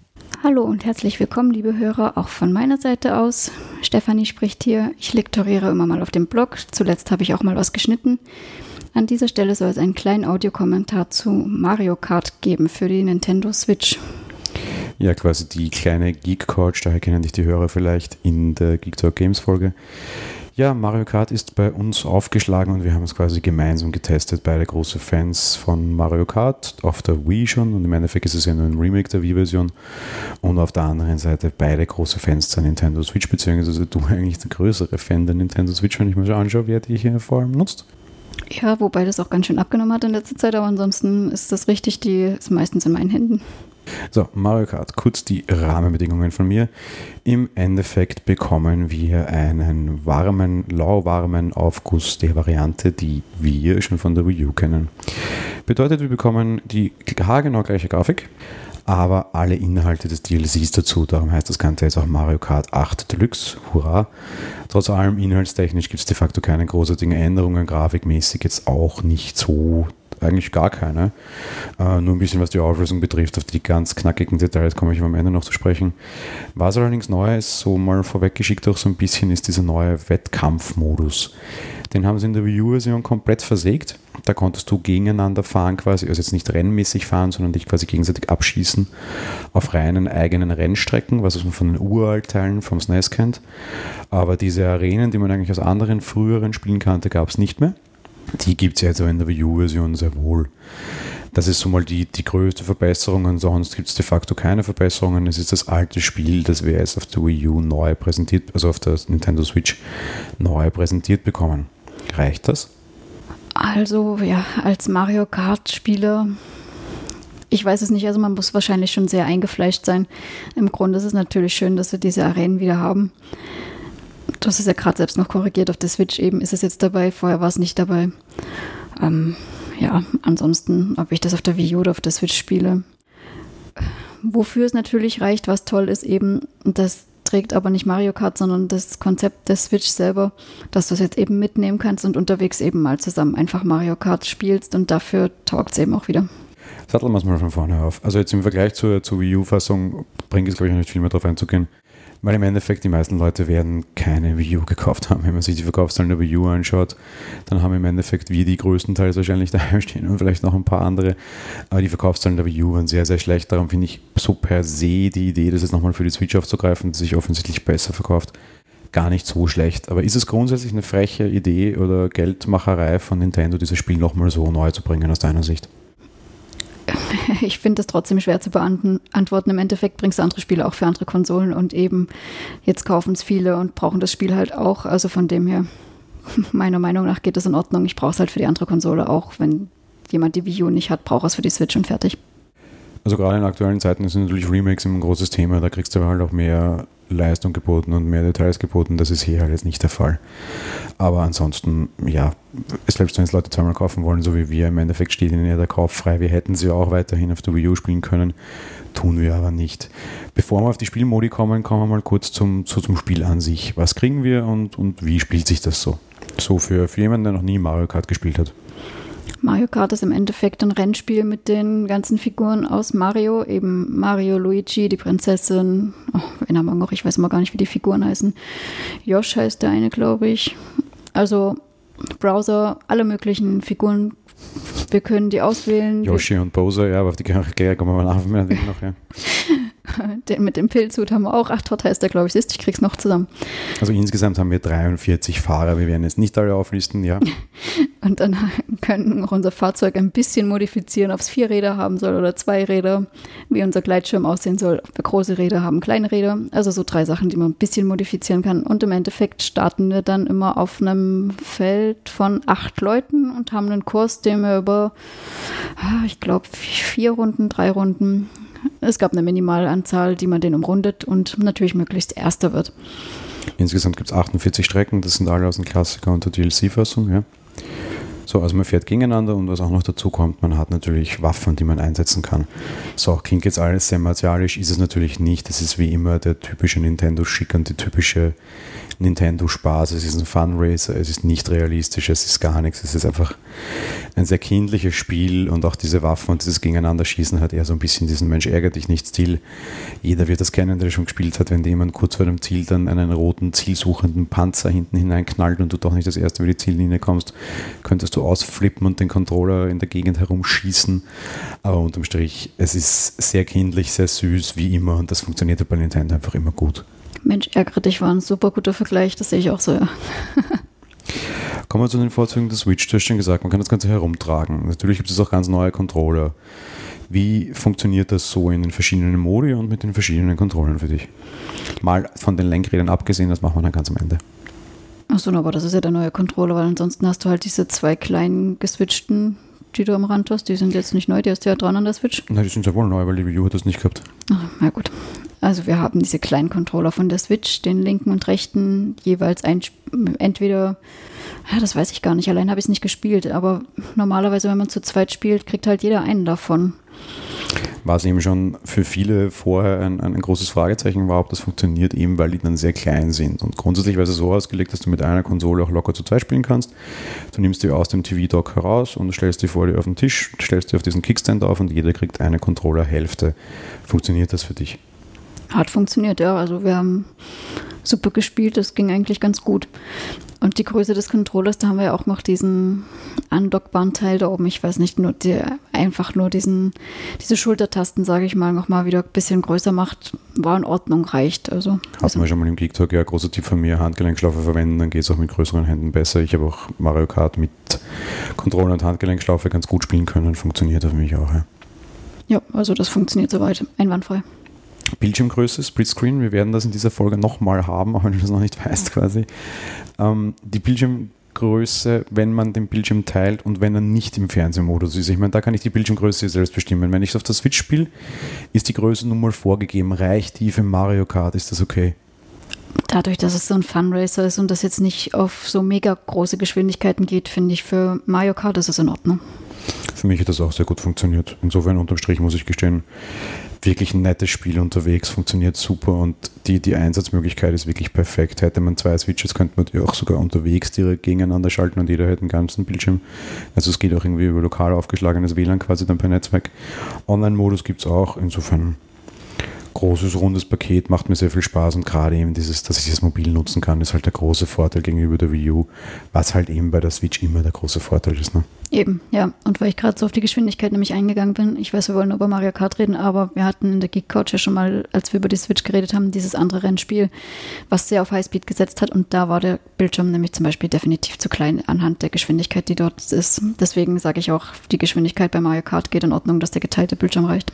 Hallo und herzlich willkommen, liebe Hörer, auch von meiner Seite aus. Stefanie spricht hier. Ich lektoriere immer mal auf dem Blog. Zuletzt habe ich auch mal was geschnitten. An dieser Stelle soll es einen kleinen Audiokommentar zu Mario Kart geben für die Nintendo Switch. Ja, quasi die kleine Geek-Couch, daher kennen dich die Hörer vielleicht in der Geek Talk Games Folge. Ja, Mario Kart ist bei uns aufgeschlagen und wir haben es quasi gemeinsam getestet. Beide große Fans von Mario Kart, auf der Wii schon, und im Endeffekt ist es ja nur ein Remake der Wii-Version. Und auf der anderen Seite beide große Fans der Nintendo Switch, beziehungsweise du eigentlich der größere Fan der Nintendo Switch, wenn ich mir so anschaue, wer die hier vor allem nutzt. Ja, wobei das auch ganz schön abgenommen hat in letzter Zeit, aber ansonsten ist das richtig, die ist meistens in meinen Händen. So, Mario Kart, kurz die Rahmenbedingungen von mir. Im Endeffekt bekommen wir einen warmen, lauwarmen Aufguss der Variante, die wir schon von der Wii U kennen. Bedeutet, wir bekommen die haargenau gleiche Grafik, aber alle Inhalte des D L Cs dazu. Darum heißt das Ganze jetzt auch Mario Kart acht Deluxe. Hurra! Trotz allem inhaltstechnisch gibt es de facto keine großartigen Änderungen, grafikmäßig jetzt auch nicht so, eigentlich gar keine. Äh, nur ein bisschen, was die Auflösung betrifft. Auf die ganz knackigen Details komme ich am Ende noch zu sprechen. Was allerdings neu ist, so mal vorweggeschickt auch so ein bisschen, ist dieser neue Wettkampfmodus. Den haben sie in der Wii U-Version komplett versägt. Da konntest du gegeneinander fahren quasi, also jetzt nicht rennmäßig fahren, sondern dich quasi gegenseitig abschießen auf reinen eigenen Rennstrecken, was man von den Uraltteilen vom S N E S kennt. Aber diese Arenen, die man eigentlich aus anderen früheren Spielen kannte, gab es nicht mehr. Die gibt es ja jetzt aber in der Wii U-Version sehr wohl. Das ist so mal die, die größte Verbesserung, und sonst gibt es de facto keine Verbesserungen. Es ist das alte Spiel, das wir jetzt auf der Wii U neu präsentiert, also auf der Nintendo Switch neu präsentiert bekommen. Reicht das? Also ja, als Mario Kart-Spieler, ich weiß es nicht, also man muss wahrscheinlich schon sehr eingefleischt sein. Im Grunde ist es natürlich schön, dass wir diese Arenen wieder haben. Du hast es ja gerade selbst noch korrigiert, auf der Switch eben ist es jetzt dabei, vorher war es nicht dabei. Ähm, ja, ansonsten, ob ich das auf der Wii U oder auf der Switch spiele. Wofür es natürlich reicht, was toll ist eben, das trägt aber nicht Mario Kart, sondern das Konzept der Switch selber, dass du es jetzt eben mitnehmen kannst und unterwegs eben mal zusammen einfach Mario Kart spielst, und dafür taugt es eben auch wieder. Satteln wir es mal von vorne auf. Also jetzt im Vergleich zur, zur Wii U-Fassung bringt es, glaube ich, nicht viel mehr drauf einzugehen. Weil im Endeffekt die meisten Leute werden keine Wii U gekauft haben. Wenn man sich die Verkaufszahlen der Wii U anschaut, dann haben im Endeffekt wir die größtenteils wahrscheinlich daheim stehen und vielleicht noch ein paar andere. Aber die Verkaufszahlen der Wii U waren sehr, sehr schlecht. Darum finde ich so per se die Idee, das jetzt nochmal für die Switch aufzugreifen, die sich offensichtlich besser verkauft, gar nicht so schlecht. Aber ist es grundsätzlich eine freche Idee oder Geldmacherei von Nintendo, dieses Spiel nochmal so neu zu bringen aus deiner Sicht? Ich finde das trotzdem schwer zu beantworten. Im Endeffekt bringst du andere Spiele auch für andere Konsolen, und eben jetzt kaufen es viele und brauchen das Spiel halt auch. Also von dem her, meiner Meinung nach geht es in Ordnung. Ich brauche es halt für die andere Konsole auch. Wenn jemand die Wii U nicht hat, braucht es für die Switch und fertig. Also gerade in aktuellen Zeiten sind natürlich Remakes immer ein großes Thema. Da kriegst du aber halt auch mehr Leistung geboten und mehr Details geboten. Das ist hier halt jetzt nicht der Fall. Aber ansonsten, ja, selbst wenn es Leute zweimal kaufen wollen, so wie wir, im Endeffekt steht ihnen ja der Kauf frei. Wir hätten sie auch weiterhin auf der Wii U spielen können, tun wir aber nicht. Bevor wir auf die Spielmodi kommen, kommen wir mal kurz zum, zu, zum Spiel an sich. Was kriegen wir und, und wie spielt sich das so? So für, für jemanden, der noch nie Mario Kart gespielt hat. Mario Kart ist im Endeffekt ein Rennspiel mit den ganzen Figuren aus Mario, eben Mario, Luigi, die Prinzessin, oh, wen haben wir noch, ich weiß immer gar nicht, wie die Figuren heißen. Yoshi heißt der eine, glaube ich. Also Browser, alle möglichen Figuren, wir können die auswählen. Yoshi und Bowser, ja, aber auf die kommen wir mal nach, wenn wir noch, ja. Den mit dem Pilzhut haben wir auch. Ach, Todd heißt der, glaube ich. Siehst, ich krieg's noch zusammen. Also insgesamt haben wir dreiundvierzig Fahrer. Wir werden jetzt nicht alle auflisten, ja. Und dann können wir auch unser Fahrzeug ein bisschen modifizieren, ob es vier Räder haben soll oder zwei Räder, wie unser Gleitschirm aussehen soll, ob wir große Räder haben, kleine Räder. Also so drei Sachen, die man ein bisschen modifizieren kann. Und im Endeffekt starten wir dann immer auf einem Feld von acht Leuten und haben einen Kurs, den wir über, ich glaube, vier Runden, drei Runden. Es gab eine Minimalanzahl, die man den umrundet und natürlich möglichst Erster wird. Insgesamt gibt es achtundvierzig Strecken, das sind alle aus dem Klassiker und der D L C-Fassung. Ja. So, also man fährt gegeneinander und was auch noch dazu kommt, man hat natürlich Waffen, die man einsetzen kann. So, klingt jetzt alles sehr martialisch, ist es natürlich nicht. Es ist wie immer der typische Nintendo-Schick und die typische Nintendo-Spaß. Es ist ein Funracer, es ist nicht realistisch, es ist gar nichts. Es ist einfach ein sehr kindliches Spiel und auch diese Waffen und dieses Gegeneinander-Schießen hat eher so ein bisschen diesen Mensch ärger dich nicht Stil. Jeder wird das kennen, der schon gespielt hat, wenn jemand kurz vor dem Ziel dann einen roten, zielsuchenden Panzer hinten hineinknallt und du doch nicht das erste über die Ziellinie kommst, könntest du ausflippen und den Controller in der Gegend herumschießen. Aber unterm Strich, es ist sehr kindlich, sehr süß, wie immer und das funktioniert ja bei Nintendo einfach immer gut. Mensch, ärgere dich war ein super guter Vergleich, das sehe ich auch so, ja. Kommen wir zu den Vorzügen der Switch. Du hast schon gesagt, man kann das Ganze herumtragen. Natürlich gibt es auch ganz neue Controller. Wie funktioniert das so in den verschiedenen Modi und mit den verschiedenen Controllern für dich? Mal von den Lenkrädern abgesehen, das machen wir dann ganz am Ende. Achso, aber das ist ja der neue Controller, weil ansonsten hast du halt diese zwei kleinen geswitchten, die du am Rand hast. Die sind jetzt nicht neu, die hast du ja dran an der Switch. Nein, die sind ja wohl neu, weil die Wii U hat das nicht gehabt. Ach, na gut. Also wir haben diese kleinen Controller von der Switch, den linken und rechten, jeweils ein, entweder, ja, das weiß ich gar nicht, allein habe ich es nicht gespielt, aber normalerweise, wenn man zu zweit spielt, kriegt halt jeder einen davon. War es eben schon für viele vorher ein, ein großes Fragezeichen war, ob das funktioniert, eben weil die dann sehr klein sind. Und grundsätzlich war es so ausgelegt, dass du mit einer Konsole auch locker zu zweit spielen kannst. Du nimmst die aus dem T V-Dock heraus und stellst die vor dir auf den Tisch, stellst die auf diesen Kickstand auf und jeder kriegt eine Controller-Hälfte. Funktioniert das für dich? Hat funktioniert, ja. Also wir haben super gespielt, das ging eigentlich ganz gut. Und die Größe des Controllers, da haben wir ja auch noch diesen andockbaren Teil da oben. Ich weiß nicht, nur die, einfach nur diesen, diese Schultertasten, sage ich mal, nochmal wieder ein bisschen größer macht, war in Ordnung, reicht. Also, Hatten also. wir schon mal im Geek Talk, ja, großer Tipp von mir, Handgelenkschlaufe verwenden, dann geht es auch mit größeren Händen besser. Ich habe auch Mario Kart mit Controller und Handgelenkschlaufe ganz gut spielen können, funktioniert für mich auch. Ja, ja, also das funktioniert soweit, einwandfrei. Bildschirmgröße, Splitscreen, wir werden das in dieser Folge nochmal haben, auch wenn du das noch nicht weißt quasi. Ähm, die Bildschirmgröße, wenn man den Bildschirm teilt und wenn er nicht im Fernsehmodus ist. Ich meine, da kann ich die Bildschirmgröße selbst bestimmen. Wenn ich es auf der Switch spiele, ist die Größe nun mal vorgegeben. Reicht die für Mario Kart? Ist das okay? Dadurch, dass es so ein Funracer ist und das jetzt nicht auf so mega große Geschwindigkeiten geht, finde ich, für Mario Kart ist es in Ordnung. Für mich hat das auch sehr gut funktioniert. Insofern unterm Strich muss ich gestehen, wirklich ein nettes Spiel unterwegs, funktioniert super und die, die Einsatzmöglichkeit ist wirklich perfekt. Hätte man zwei Switches, könnte man die auch sogar unterwegs direkt gegeneinander schalten und jeder hätte einen ganzen Bildschirm. Also es geht auch irgendwie über lokal aufgeschlagenes W L A N quasi dann per Netzwerk. Online-Modus gibt es auch, insofern großes, rundes Paket, macht mir sehr viel Spaß und gerade eben dieses, dass ich das mobil nutzen kann, ist halt der große Vorteil gegenüber der Wii U, was halt eben bei der Switch immer der große Vorteil ist. Ne? Eben, ja. Und weil ich gerade so auf die Geschwindigkeit nämlich eingegangen bin, ich weiß, wir wollen nur über Mario Kart reden, aber wir hatten in der Geek Couch ja schon mal, als wir über die Switch geredet haben, dieses andere Rennspiel, was sehr auf Highspeed gesetzt hat und da war der Bildschirm nämlich zum Beispiel definitiv zu klein anhand der Geschwindigkeit, die dort ist. Deswegen sage ich auch, die Geschwindigkeit bei Mario Kart geht in Ordnung, dass der geteilte Bildschirm reicht.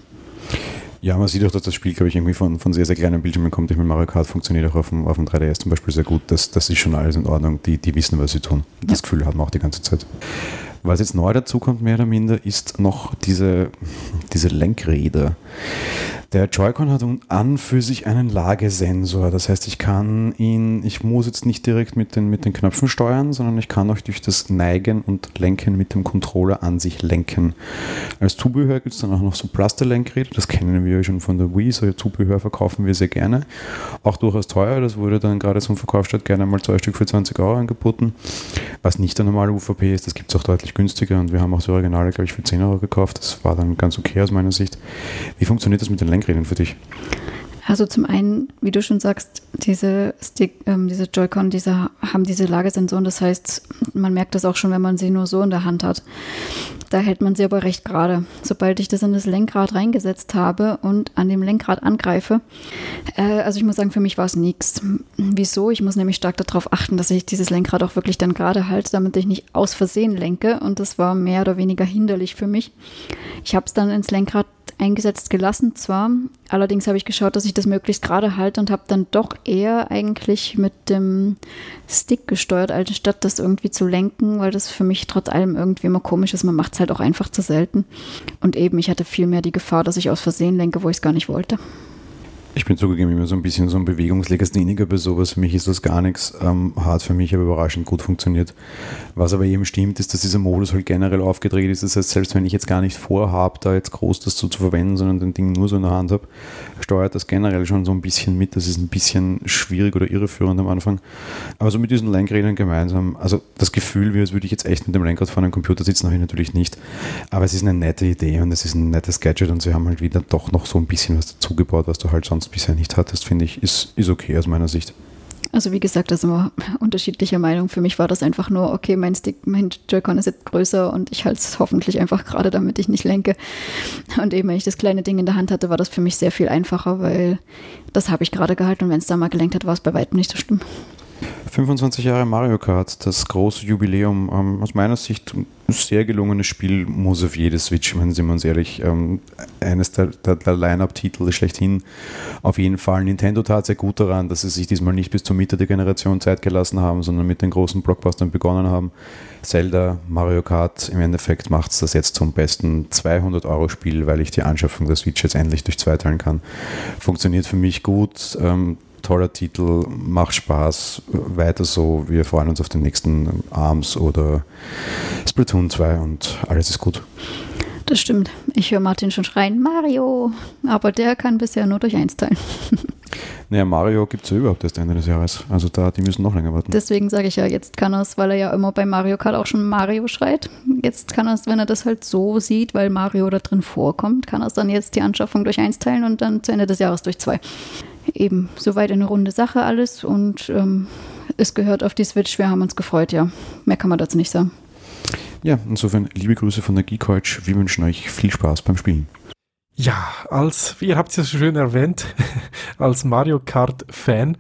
Ja, man sieht auch, dass das Spiel, glaube ich, irgendwie von, von sehr, sehr kleinen Bildschirmen kommt. Ich meine, Mario Kart funktioniert auch auf dem, auf dem drei D S zum Beispiel sehr gut. Das, das ist schon alles in Ordnung. Die, die wissen, was sie tun. Das ja. Gefühl hat man auch die ganze Zeit. Was jetzt neu dazu kommt, mehr oder minder, ist noch diese, diese Lenkräder. Der Joy-Con hat an für sich einen Lagesensor. Das heißt, ich kann ihn, ich muss jetzt nicht direkt mit den, mit den Knöpfen steuern, sondern ich kann auch durch das Neigen und Lenken mit dem Controller an sich lenken. Als Zubehör gibt es dann auch noch so Plaster-Lenkräder. Das kennen wir ja schon von der Wii. So Zubehör verkaufen wir sehr gerne. Auch durchaus teuer. Das wurde dann gerade zum Verkaufsstart gerne mal zwei Stück für zwanzig Euro angeboten. Was nicht der normale U V P ist, das gibt es auch deutlich günstiger und wir haben auch die Originale, glaube ich, für zehn Euro gekauft. Das war dann ganz okay aus meiner Sicht. Wie funktioniert das mit den Lenkrädern für dich? Also zum einen, wie du schon sagst, diese Stick, ähm, diese Joy-Con, diese haben diese Lagesensoren, das heißt, man merkt das auch schon, wenn man sie nur so in der Hand hat. Da hält man sie aber recht gerade. Sobald ich das in das Lenkrad reingesetzt habe und an dem Lenkrad angreife, äh, also ich muss sagen, für mich war es nichts. Wieso? Ich muss nämlich stark darauf achten, dass ich dieses Lenkrad auch wirklich dann gerade halte, damit ich nicht aus Versehen lenke und das war mehr oder weniger hinderlich für mich. Ich habe es dann ins Lenkrad eingesetzt gelassen zwar, allerdings habe ich geschaut, dass ich das möglichst gerade halte und habe dann doch eher eigentlich mit dem Stick gesteuert, als statt das irgendwie zu lenken, weil das für mich trotz allem irgendwie immer komisch ist. Man macht es halt auch einfach zu selten. Und eben, ich hatte viel mehr die Gefahr, dass ich aus Versehen lenke, wo ich es gar nicht wollte. Ich bin zugegeben immer so ein bisschen so ein Bewegungslegastheniker bei sowas. Für mich ist das gar nichts. Ähm, hat für mich aber überraschend gut funktioniert. Was aber eben stimmt, ist, dass dieser Modus halt generell aufgedreht ist. Das heißt, selbst wenn ich jetzt gar nicht vorhabe, da jetzt groß das so zu verwenden, sondern den Ding nur so in der Hand habe, steuert das generell schon so ein bisschen mit. Das ist ein bisschen schwierig oder irreführend am Anfang. Aber so mit diesen Lenkrädern gemeinsam, also das Gefühl, wie als würde ich jetzt echt mit dem Lenkrad vor einem Computer sitzen, habe ich natürlich nicht. Aber es ist eine nette Idee und es ist ein nettes Gadget und sie haben halt wieder doch noch so ein bisschen was dazugebaut, was du halt sonst bisher nicht hattest, finde ich, ist, ist okay aus meiner Sicht. Also wie gesagt, da sind wir unterschiedlicher Meinung. Für mich war das einfach nur, okay, mein Stick, mein Joy-Con ist jetzt größer und ich halte es hoffentlich einfach gerade, damit ich nicht lenke. Und eben, wenn ich das kleine Ding in der Hand hatte, war das für mich sehr viel einfacher, weil das habe ich gerade gehalten und wenn es da mal gelenkt hat, war es bei weitem nicht so schlimm. fünfundzwanzig Jahre Mario Kart, das große Jubiläum. Ähm, aus meiner Sicht ein sehr gelungenes Spiel, muss auf jede Switch, wenn sind wir uns ehrlich, ähm, eines der, der, der Line-Up-Titel schlechthin. Auf jeden Fall. Nintendo tat sehr gut daran, dass sie sich diesmal nicht bis zur Mitte der Generation Zeit gelassen haben, sondern mit den großen Blockbustern begonnen haben. Zelda, Mario Kart, im Endeffekt macht es das jetzt zum besten zweihundert Euro Spiel, weil ich die Anschaffung der Switch jetzt endlich durch zwei teilen kann. Funktioniert für mich gut. Ähm, Toller Titel, macht Spaß, weiter so. Wir freuen uns auf den nächsten ARMS oder Splatoon zwei und alles ist gut. Das stimmt. Ich höre Martin schon schreien, Mario, aber der kann bisher nur durch eins teilen. Naja, Mario gibt es ja überhaupt erst Ende des Jahres. Also da, die müssen noch länger warten. Deswegen sage ich ja, jetzt kann er es, weil er ja immer bei Mario Kart auch schon Mario schreit. Jetzt kann er es, wenn er das halt so sieht, weil Mario da drin vorkommt, kann er es dann jetzt die Anschaffung durch eins teilen und dann zu Ende des Jahres durch zwei. Eben, soweit eine runde Sache alles und ähm, es gehört auf die Switch. Wir haben uns gefreut, ja. Mehr kann man dazu nicht sagen. Ja, insofern liebe Grüße von der Geekcoach. Wir wünschen euch viel Spaß beim Spielen. Ja, als, ihr habt es ja so schön erwähnt, als Mario Kart-Fan,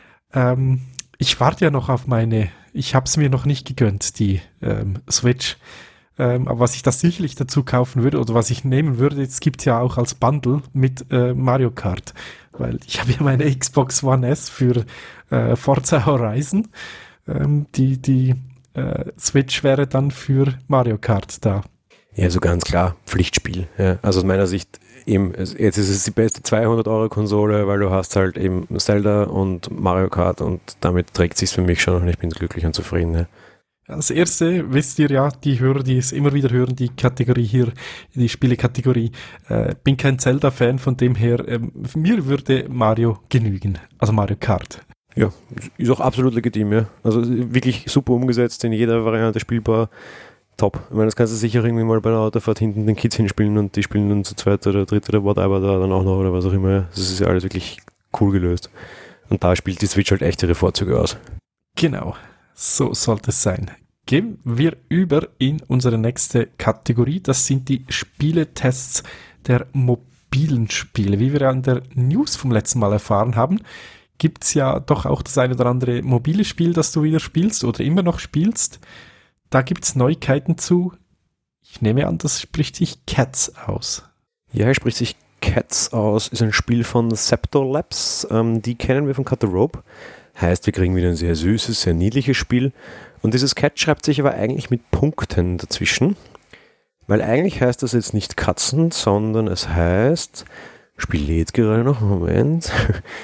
ähm, ich warte ja noch auf meine, ich habe es mir noch nicht gegönnt, die ähm, Switch. Ähm, aber was ich da sicherlich dazu kaufen würde oder was ich nehmen würde, es gibt ja auch als Bundle mit äh, Mario Kart, weil ich habe ja meine Xbox One S für äh, Forza Horizon. Ähm, die die äh, Switch wäre dann für Mario Kart da. Ja, so ganz klar, Pflichtspiel. Ja. Also aus meiner Sicht eben, jetzt ist es die beste zweihundert Euro Konsole, weil du hast halt eben Zelda und Mario Kart und damit trägt es sich für mich schon und ich bin glücklich und zufrieden. Ja. Als erste wisst ihr ja, die Hörer, die es immer wieder hören, die Kategorie hier, die Spielekategorie, äh, bin kein Zelda-Fan, von dem her, äh, mir würde Mario genügen, also Mario Kart. Ja, ist auch absolut legitim, ja. Also wirklich super umgesetzt, in jeder Variante spielbar, top. Ich meine, das kannst du sicher irgendwie mal bei einer Autofahrt hinten den Kids hinspielen und die spielen dann zu zweit oder dritt oder whatever da dann auch noch oder was auch immer. Das ist ja alles wirklich cool gelöst. Und da spielt die Switch halt echt ihre Vorzüge aus. Genau. So sollte es sein. Gehen wir über in unsere nächste Kategorie. Das sind die Spieletests der mobilen Spiele. Wie wir an der News vom letzten Mal erfahren haben, gibt es ja doch auch das eine oder andere mobile Spiel, das du wieder spielst oder immer noch spielst. Da gibt es Neuigkeiten zu. Ich nehme an, das spricht sich Cats aus. Ja, spricht sich Cats aus. Ist ein Spiel von Scepter Labs. Ähm, die kennen wir von Cut the Rope. Heißt, wir kriegen wieder ein sehr süßes, sehr niedliches Spiel. Und dieses Cat schreibt sich aber eigentlich mit Punkten dazwischen. Weil eigentlich heißt das jetzt nicht Katzen, sondern es heißt, Spiel lädt gerade noch, Moment,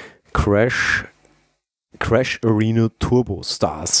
Crash, Crash Arena Turbo Stars.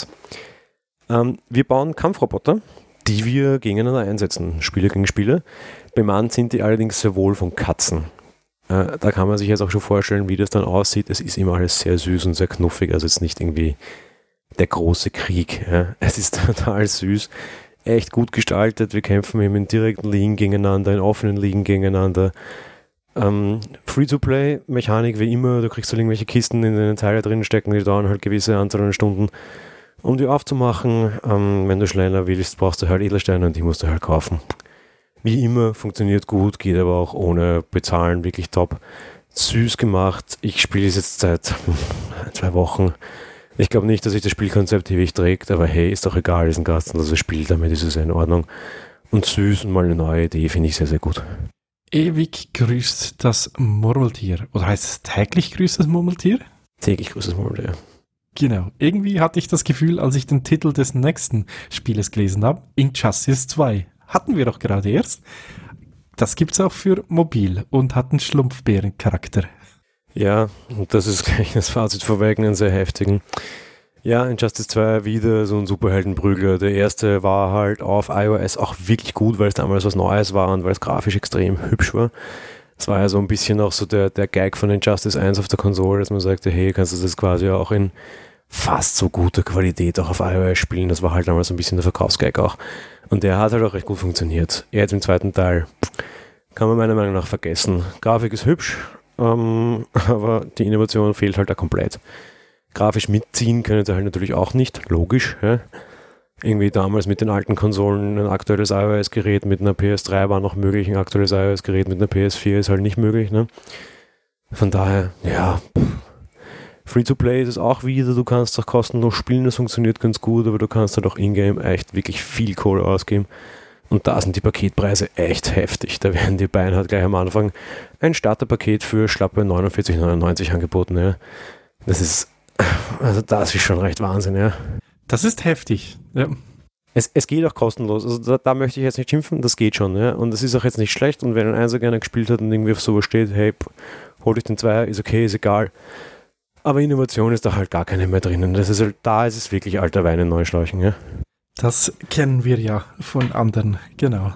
Ähm, wir bauen Kampfroboter, die wir gegeneinander einsetzen, Spieler gegen Spieler. Bemannt sind die allerdings sehr wohl von Katzen. Äh, da kann man sich jetzt auch schon vorstellen, wie das dann aussieht. Es ist immer alles sehr süß und sehr knuffig, also jetzt nicht irgendwie der große Krieg. Ja. Es ist total süß, echt gut gestaltet. Wir kämpfen eben in direkten Ligen gegeneinander, in offenen Ligen gegeneinander. Ähm, Free-to-Play, Mechanik wie immer, du kriegst halt irgendwelche Kisten in den Teile drin stecken, die dauern halt gewisse Anzahl an Stunden, um die aufzumachen. Ähm, wenn du schneller willst, brauchst du halt Edelsteine und die musst du halt kaufen. Wie immer, funktioniert gut, geht aber auch ohne Bezahlen wirklich top. Süß gemacht. Ich spiele es jetzt seit zwei Wochen. Ich glaube nicht, dass sich das Spielkonzept ewig trägt, aber hey, ist doch egal, ist ein kostenloses Spiel, damit ist es in Ordnung. Und süß und mal eine neue Idee, finde ich sehr, sehr gut. Ewig grüßt das Murmeltier. Oder heißt es täglich grüßt das Murmeltier? Täglich grüßt das Murmeltier. Genau. Irgendwie hatte ich das Gefühl, als ich den Titel des nächsten Spieles gelesen habe, Injustice zwei. Hatten wir doch gerade erst. Das gibt es auch für mobil und hat einen Schlumpfbärencharakter. Ja, und das ist gleich das Fazit vorweg, einen sehr heftigen. Ja, Injustice zwei wieder so ein Superheldenprügler. Der erste war halt auf iOS auch wirklich gut, weil es damals was Neues war und weil es grafisch extrem hübsch war. Es war ja so ein bisschen auch so der, der Gag von Injustice eins auf der Konsole, dass man sagte, hey, kannst du das quasi auch in fast so guter Qualität auch auf iOS spielen. Das war halt damals so ein bisschen der Verkaufsgag auch. Und der hat halt auch recht gut funktioniert. Jetzt im zweiten Teil kann man meiner Meinung nach vergessen. Grafik ist hübsch, ähm, aber die Innovation fehlt halt da komplett. Grafisch mitziehen können sie halt natürlich auch nicht, logisch. Ja. Irgendwie damals mit den alten Konsolen ein aktuelles iOS-Gerät mit einer P S drei war noch möglich, ein aktuelles iOS-Gerät mit einer P S vier ist halt nicht möglich. Ne? Von daher, ja, Free-to-Play ist es auch wieder, du kannst auch kostenlos spielen, das funktioniert ganz gut, aber du kannst halt auch in-game echt wirklich viel Kohle ausgeben. Und da sind die Paketpreise echt heftig. Da werden die beiden halt gleich am Anfang ein Starterpaket für schlappe neunundvierzig neunundneunzig angeboten. Ja. Das ist, also das ist schon recht Wahnsinn, ja. Das ist heftig, ja. Es, es geht auch kostenlos. Also da, da möchte ich jetzt nicht schimpfen, das geht schon, ja. Und es ist auch jetzt nicht schlecht. Und wenn ein Einser gerne gespielt hat und irgendwie auf sowas steht, hey, hol dich den Zweier, ist okay, ist egal. Aber Innovation ist da halt gar keine mehr drinnen. Das ist halt, da ist es wirklich alter Wein in neuen Schläuchen, ja. Das kennen wir ja von anderen, genau.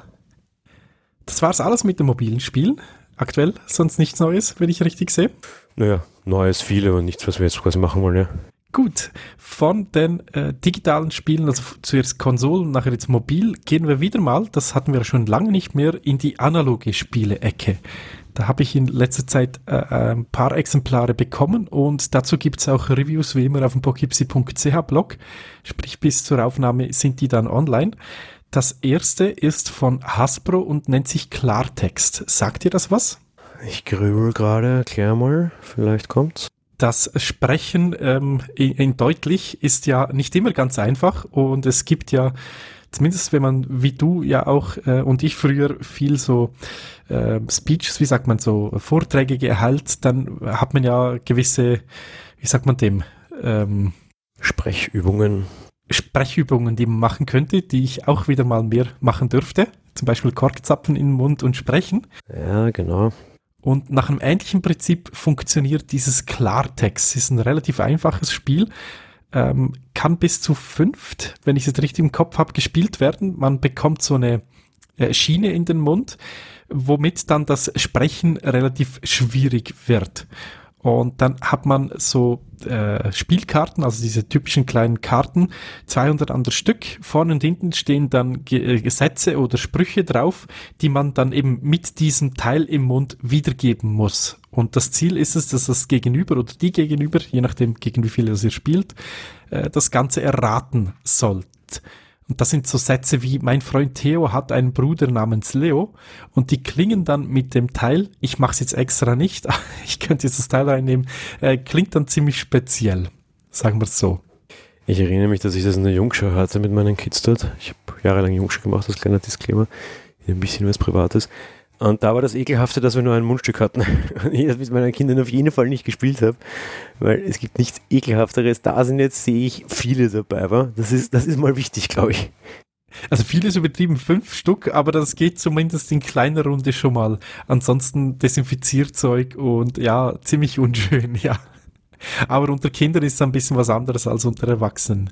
Das war's alles mit dem mobilen Spiel. Aktuell sonst nichts Neues, wenn ich richtig sehe. Naja, Neues viel, aber nichts, was wir jetzt quasi machen wollen, ja. Gut, von den äh, digitalen Spielen, also zuerst Konsolen und nachher jetzt mobil, gehen wir wieder mal, das hatten wir schon lange nicht mehr, in die analoge Spiele-Ecke. Da habe ich in letzter Zeit äh, ein paar Exemplare bekommen und dazu gibt es auch Reviews wie immer auf dem pokipsi punkt c h Blog. Sprich, bis zur Aufnahme sind die dann online. Das erste ist von Hasbro und nennt sich Klartext. Sagt ihr das was? Ich grübel gerade, erklär mal, vielleicht kommt's. Das Sprechen ähm, in, in deutlich ist ja nicht immer ganz einfach und es gibt ja, zumindest wenn man wie du ja auch äh, und ich früher viel so äh, Speeches, wie sagt man so, Vorträge gehalt, dann hat man ja gewisse, wie sagt man dem, ähm, Sprechübungen. Sprechübungen, die man machen könnte, die ich auch wieder mal mehr machen dürfte. Zum Beispiel Korkzapfen in den Mund und sprechen. Ja, genau. Und nach einem ähnlichen Prinzip funktioniert dieses Klartext. Es ist ein relativ einfaches Spiel, ähm, kann bis zu fünft, wenn ich es richtig im Kopf habe, gespielt werden. Man bekommt so eine äh, Schiene in den Mund, womit dann das Sprechen relativ schwierig wird. Und dann hat man so äh, Spielkarten, also diese typischen kleinen Karten, zweihundert an der Stück. Vorne und hinten stehen dann Ge- Sätze oder Sprüche drauf, die man dann eben mit diesem Teil im Mund wiedergeben muss. Und das Ziel ist es, dass das Gegenüber oder die Gegenüber, je nachdem gegen wie viele ihr spielt, äh, das Ganze erraten sollt. Und das sind so Sätze wie, mein Freund Theo hat einen Bruder namens Leo und die klingen dann mit dem Teil, ich mache es jetzt extra nicht, ich könnte jetzt das Teil reinnehmen, äh, klingt dann ziemlich speziell, sagen wir es so. Ich erinnere mich, dass ich das in der Jungschau hatte mit meinen Kids dort. Ich habe jahrelang Jungschau gemacht, als kleiner Disclaimer, ein bisschen was Privates. Und da war das Ekelhafte, dass wir nur ein Mundstück hatten. Und ich das mit meinen Kindern auf jeden Fall nicht gespielt habe, weil es gibt nichts Ekelhafteres. Da sind jetzt, sehe ich, viele dabei. Wa? Das ist, das ist mal wichtig, glaube ich. Also viele ist übertrieben, fünf Stück, aber das geht zumindest in kleiner Runde schon mal. Ansonsten Desinfizierzeug und ja, ziemlich unschön, ja. Aber unter Kindern ist es ein bisschen was anderes als unter Erwachsenen.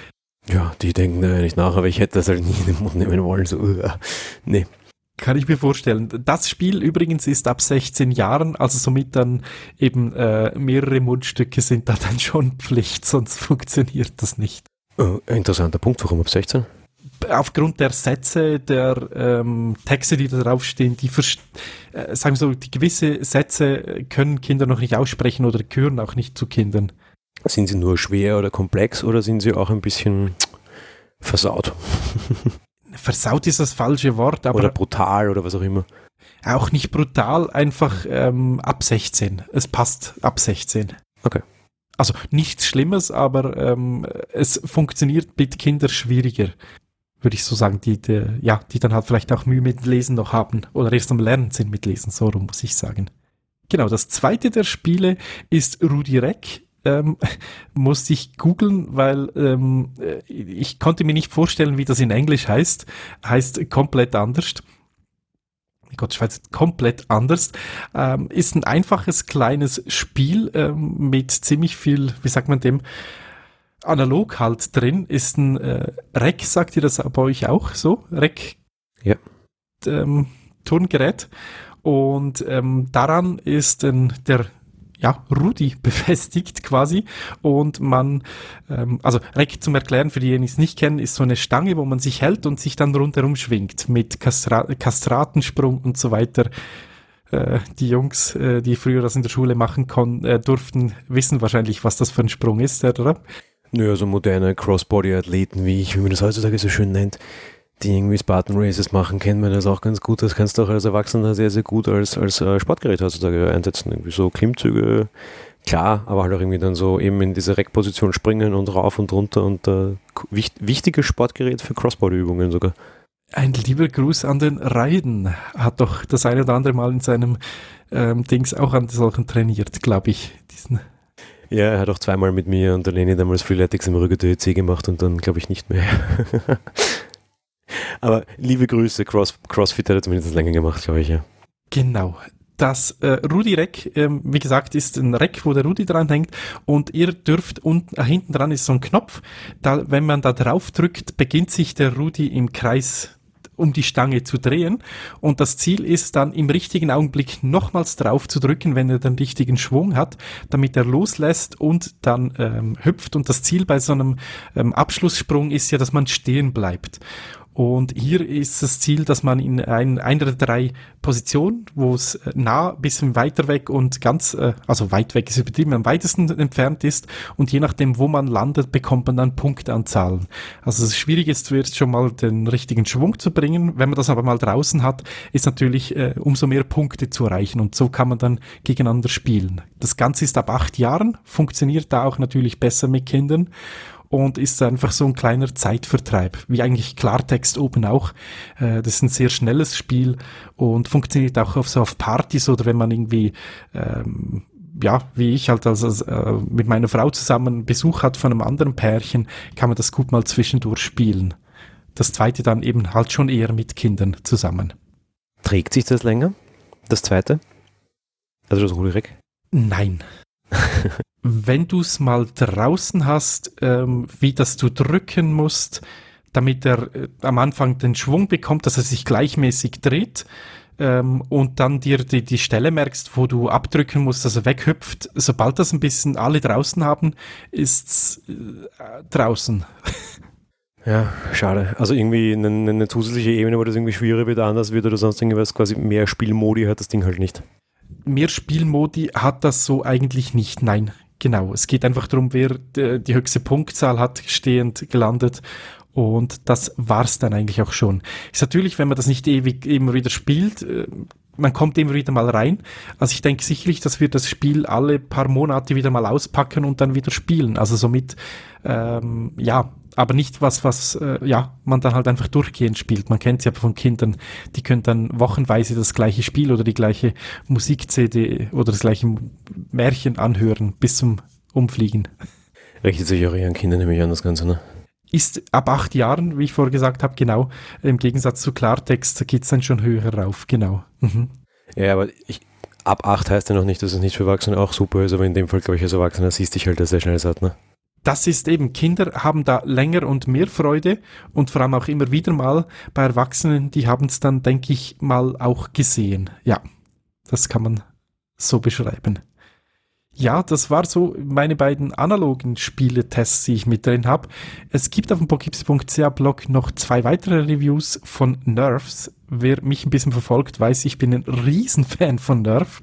Ja, die denken da nicht nach, aber ich hätte das halt nie in den Mund nehmen wollen. So, uh, nee. Kann ich mir vorstellen. Das Spiel übrigens ist ab sechzehn Jahren, also somit dann eben äh, mehrere Mundstücke sind da dann schon Pflicht, sonst funktioniert das nicht. Oh, interessanter Punkt, warum ab sechzehn? Aufgrund der Sätze, der ähm, Texte, die da draufstehen, die vers- äh, sagen wir so, die gewisse Sätze können Kinder noch nicht aussprechen oder gehören auch nicht zu Kindern. Sind sie nur schwer oder komplex oder sind sie auch ein bisschen versaut? Versaut ist das falsche Wort, aber oder brutal oder was auch immer. Auch nicht brutal, einfach ähm, ab sechzehn. Es passt ab sechzehn. Okay. Also nichts Schlimmes, aber ähm, es funktioniert mit Kindern schwieriger, würde ich so sagen, die, die, ja, die dann halt vielleicht auch Mühe mit Lesen noch haben oder erst am Lernen sind mit Lesen, so rum muss ich sagen. Genau, das zweite der Spiele ist Rudi Reck. Ähm, musste ich googeln, weil ähm, ich konnte mir nicht vorstellen, wie das in Englisch heißt. Heißt komplett anders. mein Gott, Schweiz komplett anders. Ähm, ist ein einfaches, kleines Spiel ähm, mit ziemlich viel, wie sagt man dem, analog halt drin. Ist ein äh, Rec, sagt ihr das bei euch auch so? Rec? Ja. Ähm, Turngerät. Und ähm, daran ist ähm, der ja, Rudi befestigt quasi und man, ähm, also Rec zum Erklären für diejenigen, die es nicht kennen, ist so eine Stange, wo man sich hält und sich dann rundherum schwingt mit Kastra- Kastratensprung und so weiter. Äh, die Jungs, äh, die früher das in der Schule machen kon- äh, durften, wissen wahrscheinlich, was das für ein Sprung ist, oder? Nö, so moderne Crossbody-Athleten, wie ich, wie man das heutzutage so schön nennt, die irgendwie Spartan Races machen, kennt man das auch ganz gut. Das kannst du auch als Erwachsener sehr, sehr gut als, als äh, Sportgerät heutzutage einsetzen. Irgendwie so Klimmzüge, klar, aber halt auch irgendwie dann so eben in diese Reckposition springen und rauf und runter und äh, wicht, wichtiges Sportgerät für Crossbody-Übungen sogar. Ein lieber Gruß an den Raiden. Hat doch das eine oder andere Mal in seinem ähm, Dings auch an solchen trainiert, glaube ich. Diesen Ja, er hat auch zweimal mit mir und der Leni damals Freeletics im Rüger D Ö C gemacht und dann glaube ich nicht mehr. Aber liebe Grüße, Cross, CrossFit hat er zumindest länger gemacht, glaube ich, ja. Genau. Das äh, Rudi-Reck, ähm, wie gesagt, ist ein Reck, wo der Rudi dran hängt und ihr dürft, und äh, hinten dran ist so ein Knopf, da, wenn man da drauf drückt, beginnt sich der Rudi im Kreis um die Stange zu drehen und das Ziel ist dann im richtigen Augenblick nochmals drauf zu drücken, wenn er den richtigen Schwung hat, damit er loslässt und dann ähm, hüpft und das Ziel bei so einem ähm, Abschlusssprung ist ja, dass man stehen bleibt. Und hier ist das Ziel, dass man in ein, einer der drei Positionen, wo es nah, bisschen weiter weg und ganz, äh, also weit weg ist übertrieben, am weitesten entfernt ist und je nachdem, wo man landet, bekommt man dann Punktanzahlen. Also das Schwierige ist zuerst schon mal den richtigen Schwung zu bringen. Wenn man das aber mal draußen hat, ist natürlich äh, umso mehr Punkte zu erreichen und so kann man dann gegeneinander spielen. Das Ganze ist ab acht Jahren, funktioniert da auch natürlich besser mit Kindern. Und ist einfach so ein kleiner Zeitvertreib, wie eigentlich Klartext oben auch. Äh, das ist ein sehr schnelles Spiel und funktioniert auch auf so auf Partys oder wenn man irgendwie, ähm, ja, wie ich halt als, als äh, mit meiner Frau zusammen Besuch hat von einem anderen Pärchen, kann man das gut mal zwischendurch spielen. Das zweite dann eben halt schon eher mit Kindern zusammen. Trägt sich das länger? Das zweite? Also das Rudi-Reck? Nein. Wenn du es mal draußen hast, ähm, wie das du drücken musst, damit er äh, am Anfang den Schwung bekommt, dass er sich gleichmäßig dreht ähm, und dann dir die, die Stelle merkst, wo du abdrücken musst, dass er weghüpft. Sobald das ein bisschen alle draußen haben, ist's äh, draußen. Ja, schade. Also irgendwie eine, eine zusätzliche Ebene, wo das irgendwie schwieriger wird, anders wird oder sonst irgendwas, quasi mehr Spielmodi hat das Ding halt nicht. Mehr Spielmodi hat das so eigentlich nicht, nein. Genau, es geht einfach darum, wer d- die höchste Punktzahl hat, stehend gelandet und das war's dann eigentlich auch schon. Ist natürlich, wenn man das nicht ewig immer wieder spielt, äh, man kommt immer wieder mal rein. Also ich denke sicherlich, dass wir das Spiel alle paar Monate wieder mal auspacken und dann wieder spielen. Also somit, ähm, ja, aber nicht was, was äh, ja, man dann halt einfach durchgehend spielt. Man kennt es ja von Kindern, die können dann wochenweise das gleiche Spiel oder die gleiche Musik-C D oder das gleiche Märchen anhören bis zum Umfliegen. Richtet sich auch eher an Kinder, nämlich an das Ganze, ne? Ist ab acht Jahren, wie ich vorher gesagt habe, genau, im Gegensatz zu Klartext geht es dann schon höher rauf, genau. Mhm. Ja, aber ich, ab acht heißt ja noch nicht, dass es nicht für Erwachsene auch super ist, aber in dem Fall, glaube ich, als Erwachsener siehst dich halt da sehr schnell satt, ne? Das ist eben, Kinder haben da länger und mehr Freude und vor allem auch immer wieder mal bei Erwachsenen, die haben es dann, denke ich, mal auch gesehen. Ja, das kann man so beschreiben. Ja, das war so meine beiden analogen Spieletests, die ich mit drin habe. Es gibt auf dem pokeeps punkt c h Blog noch zwei weitere Reviews von Nerfs. Wer mich ein bisschen verfolgt, weiß, ich bin ein Riesenfan von Nerf.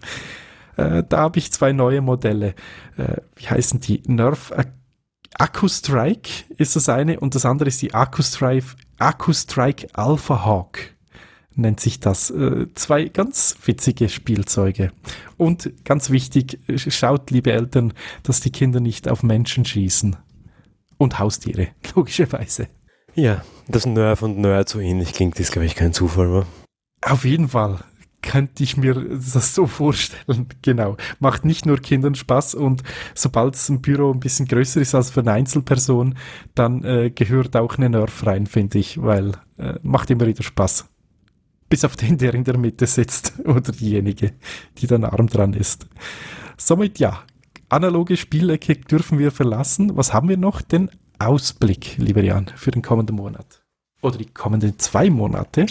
Äh, da habe ich zwei neue Modelle. Äh, wie heißen die? Nerf Akku-Strike ist das eine und das andere ist die Akku-Strike Akku-Strike Alpha Hawk. Nennt sich das. Äh, zwei ganz witzige Spielzeuge. Und ganz wichtig, schaut, liebe Eltern, dass die Kinder nicht auf Menschen schießen. Und Haustiere, logischerweise. Ja, dass Nerf und Nerd so ähnlich klingt, ist, glaube ich, kein Zufall, wa? Auf jeden Fall könnte ich mir das so vorstellen. Genau. Macht nicht nur Kindern Spaß und sobald es ein Büro ein bisschen größer ist als für eine Einzelperson, dann äh, gehört auch eine Nerf rein, finde ich, weil äh, macht immer wieder Spaß. Bis auf den, der in der Mitte sitzt oder diejenige, die dann arm dran ist. Somit ja, analoge Spielecke dürfen wir verlassen. Was haben wir noch? Den Ausblick, lieber Jan, für den kommenden Monat. Oder die kommenden zwei Monate.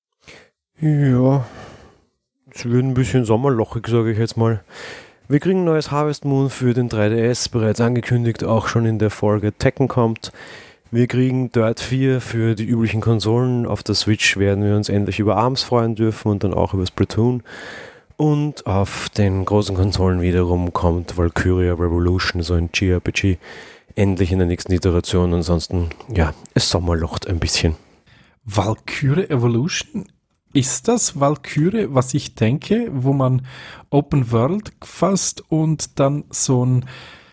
Ja, es wird ein bisschen sommerlochig, sage ich jetzt mal. Wir kriegen ein neues Harvest Moon für den drei D S, bereits angekündigt, auch schon in der Folge Tekken kommt. Wir kriegen Dirt vier für die üblichen Konsolen. Auf der Switch werden wir uns endlich über ARMS freuen dürfen und dann auch über Splatoon. Und auf den großen Konsolen wiederum kommt Valkyria Revolution, so ein J R P G, endlich in der nächsten Iteration. Ansonsten, ja, es sommerlocht ein bisschen. Valkyria Evolution? Ist das Valkyrie, was ich denke, wo man Open World fasst und dann so ein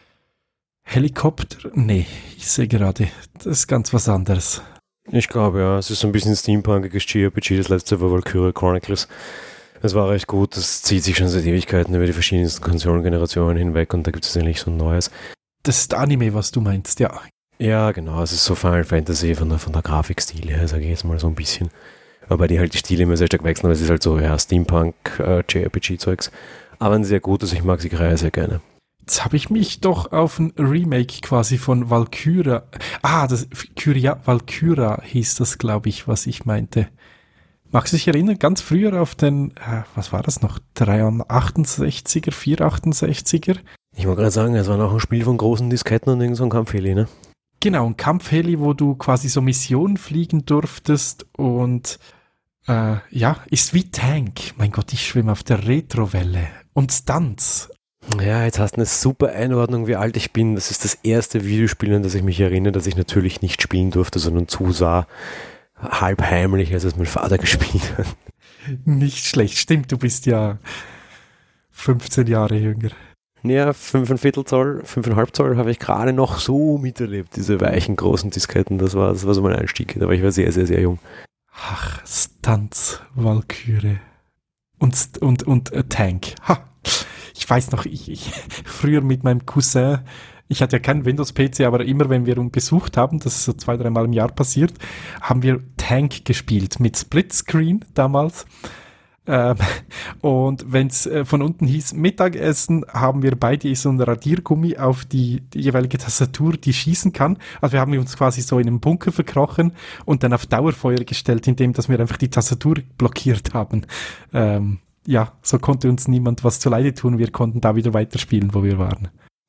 Helikopter? Nee, ich sehe gerade, das ist ganz was anderes. Ich glaube, ja, es ist so ein bisschen steampunkiges J R P G, das letzte war Valkyria Chronicles. Es war recht gut, das zieht sich schon seit Ewigkeiten über die verschiedensten Konsolengenerationen hinweg und da gibt es eigentlich so ein neues. Das ist Anime, was du meinst, ja. Ja, genau, es ist so Final Fantasy von der, von der Grafikstil her, sage ich jetzt mal so ein bisschen. Wobei die halt die Stile immer sehr stark wechseln, aber es ist halt so, ja, Steampunk, äh, J R P G-Zeugs. Aber ein sehr gutes, ich mag die Reihe sehr gerne. Jetzt habe ich mich doch auf ein Remake quasi von Valkyria, ah, das Kyria, Valkyria hieß das, glaube ich, was ich meinte. Magst du dich erinnern, ganz früher auf den, äh, was war das noch, dreihundertachtundsechziger, vierhundertachtundsechziger? Ich wollte gerade sagen, es war noch ein Spiel von großen Disketten und irgend so ein Kampfheli, ne? Genau, ein Kampfheli, wo du quasi so Missionen fliegen durftest und äh, ja, ist wie Tank. Mein Gott, ich schwimme auf der Retrowelle. Und Stunts. Ja, jetzt hast du eine super Einordnung, wie alt ich bin. Das ist das erste Videospiel, an das ich mich erinnere, das ich natürlich nicht spielen durfte, sondern zusah, halb heimlich, als es mein Vater gespielt hat. Nicht schlecht, stimmt, du bist ja fünfzehn Jahre jünger. Ja, fünfeinviertel Zoll, fünfeinhalb Zoll habe ich gerade noch so miterlebt, diese weichen, großen Disketten. Das war, das war so mein Einstieg, aber ich war sehr, sehr, sehr jung. Ach, Stunts, Valkyrie und, und, und äh, Tank. Ha. Ich weiß noch, ich, ich früher mit meinem Cousin, ich hatte ja keinen Windows-P C, aber immer wenn wir ihn besucht haben, das ist so zwei, dreimal im Jahr passiert, haben wir Tank gespielt mit Splitscreen damals. Ähm, und wenn es äh, von unten hieß Mittagessen, haben wir beide so ein Radiergummi auf die, die jeweilige Tastatur, die schießen kann. Also wir haben uns quasi so in einen Bunker verkrochen und dann auf Dauerfeuer gestellt, indem dass wir einfach die Tastatur blockiert haben. Ähm, ja, so konnte uns niemand was zuleide tun. Wir konnten da wieder weiterspielen, wo wir waren.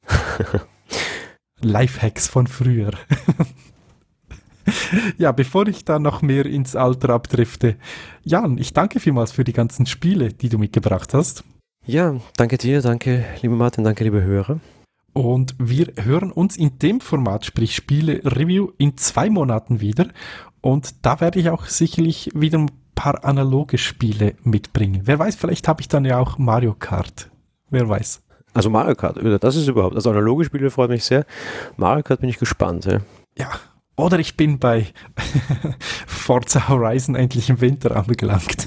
Lifehacks von früher. Ja, bevor ich da noch mehr ins Alter abdrifte, Jan, ich danke vielmals für die ganzen Spiele, die du mitgebracht hast. Ja, danke dir, danke lieber Martin, danke liebe Hörer. Und wir hören uns in dem Format, sprich Spiele-Review, in zwei Monaten wieder. Und da werde ich auch sicherlich wieder ein paar analoge Spiele mitbringen. Wer weiß, vielleicht habe ich dann ja auch Mario Kart. Wer weiß. Also Mario Kart, das ist überhaupt, also analoge Spiele freut mich sehr. Mario Kart bin ich gespannt. Ja. Ja. Oder ich bin bei Forza Horizon endlich im Winter angelangt.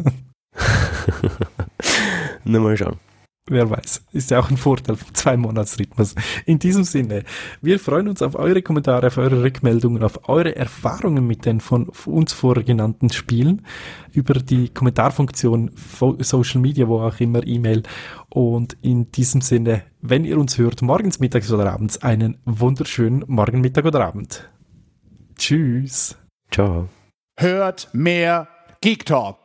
Na, mal schauen. Wer weiß. Ist ja auch ein Vorteil vom Zwei-Monats-Rhythmus. In diesem Sinne, wir freuen uns auf eure Kommentare, auf eure Rückmeldungen, auf eure Erfahrungen mit den von uns vorher genannten Spielen, über die Kommentarfunktion, Social Media, wo auch immer, E-Mail. Und in diesem Sinne, wenn ihr uns hört, morgens, mittags oder abends, einen wunderschönen Morgen, Mittag oder Abend. Tschüss. Ciao. Hört mehr Geek Talk.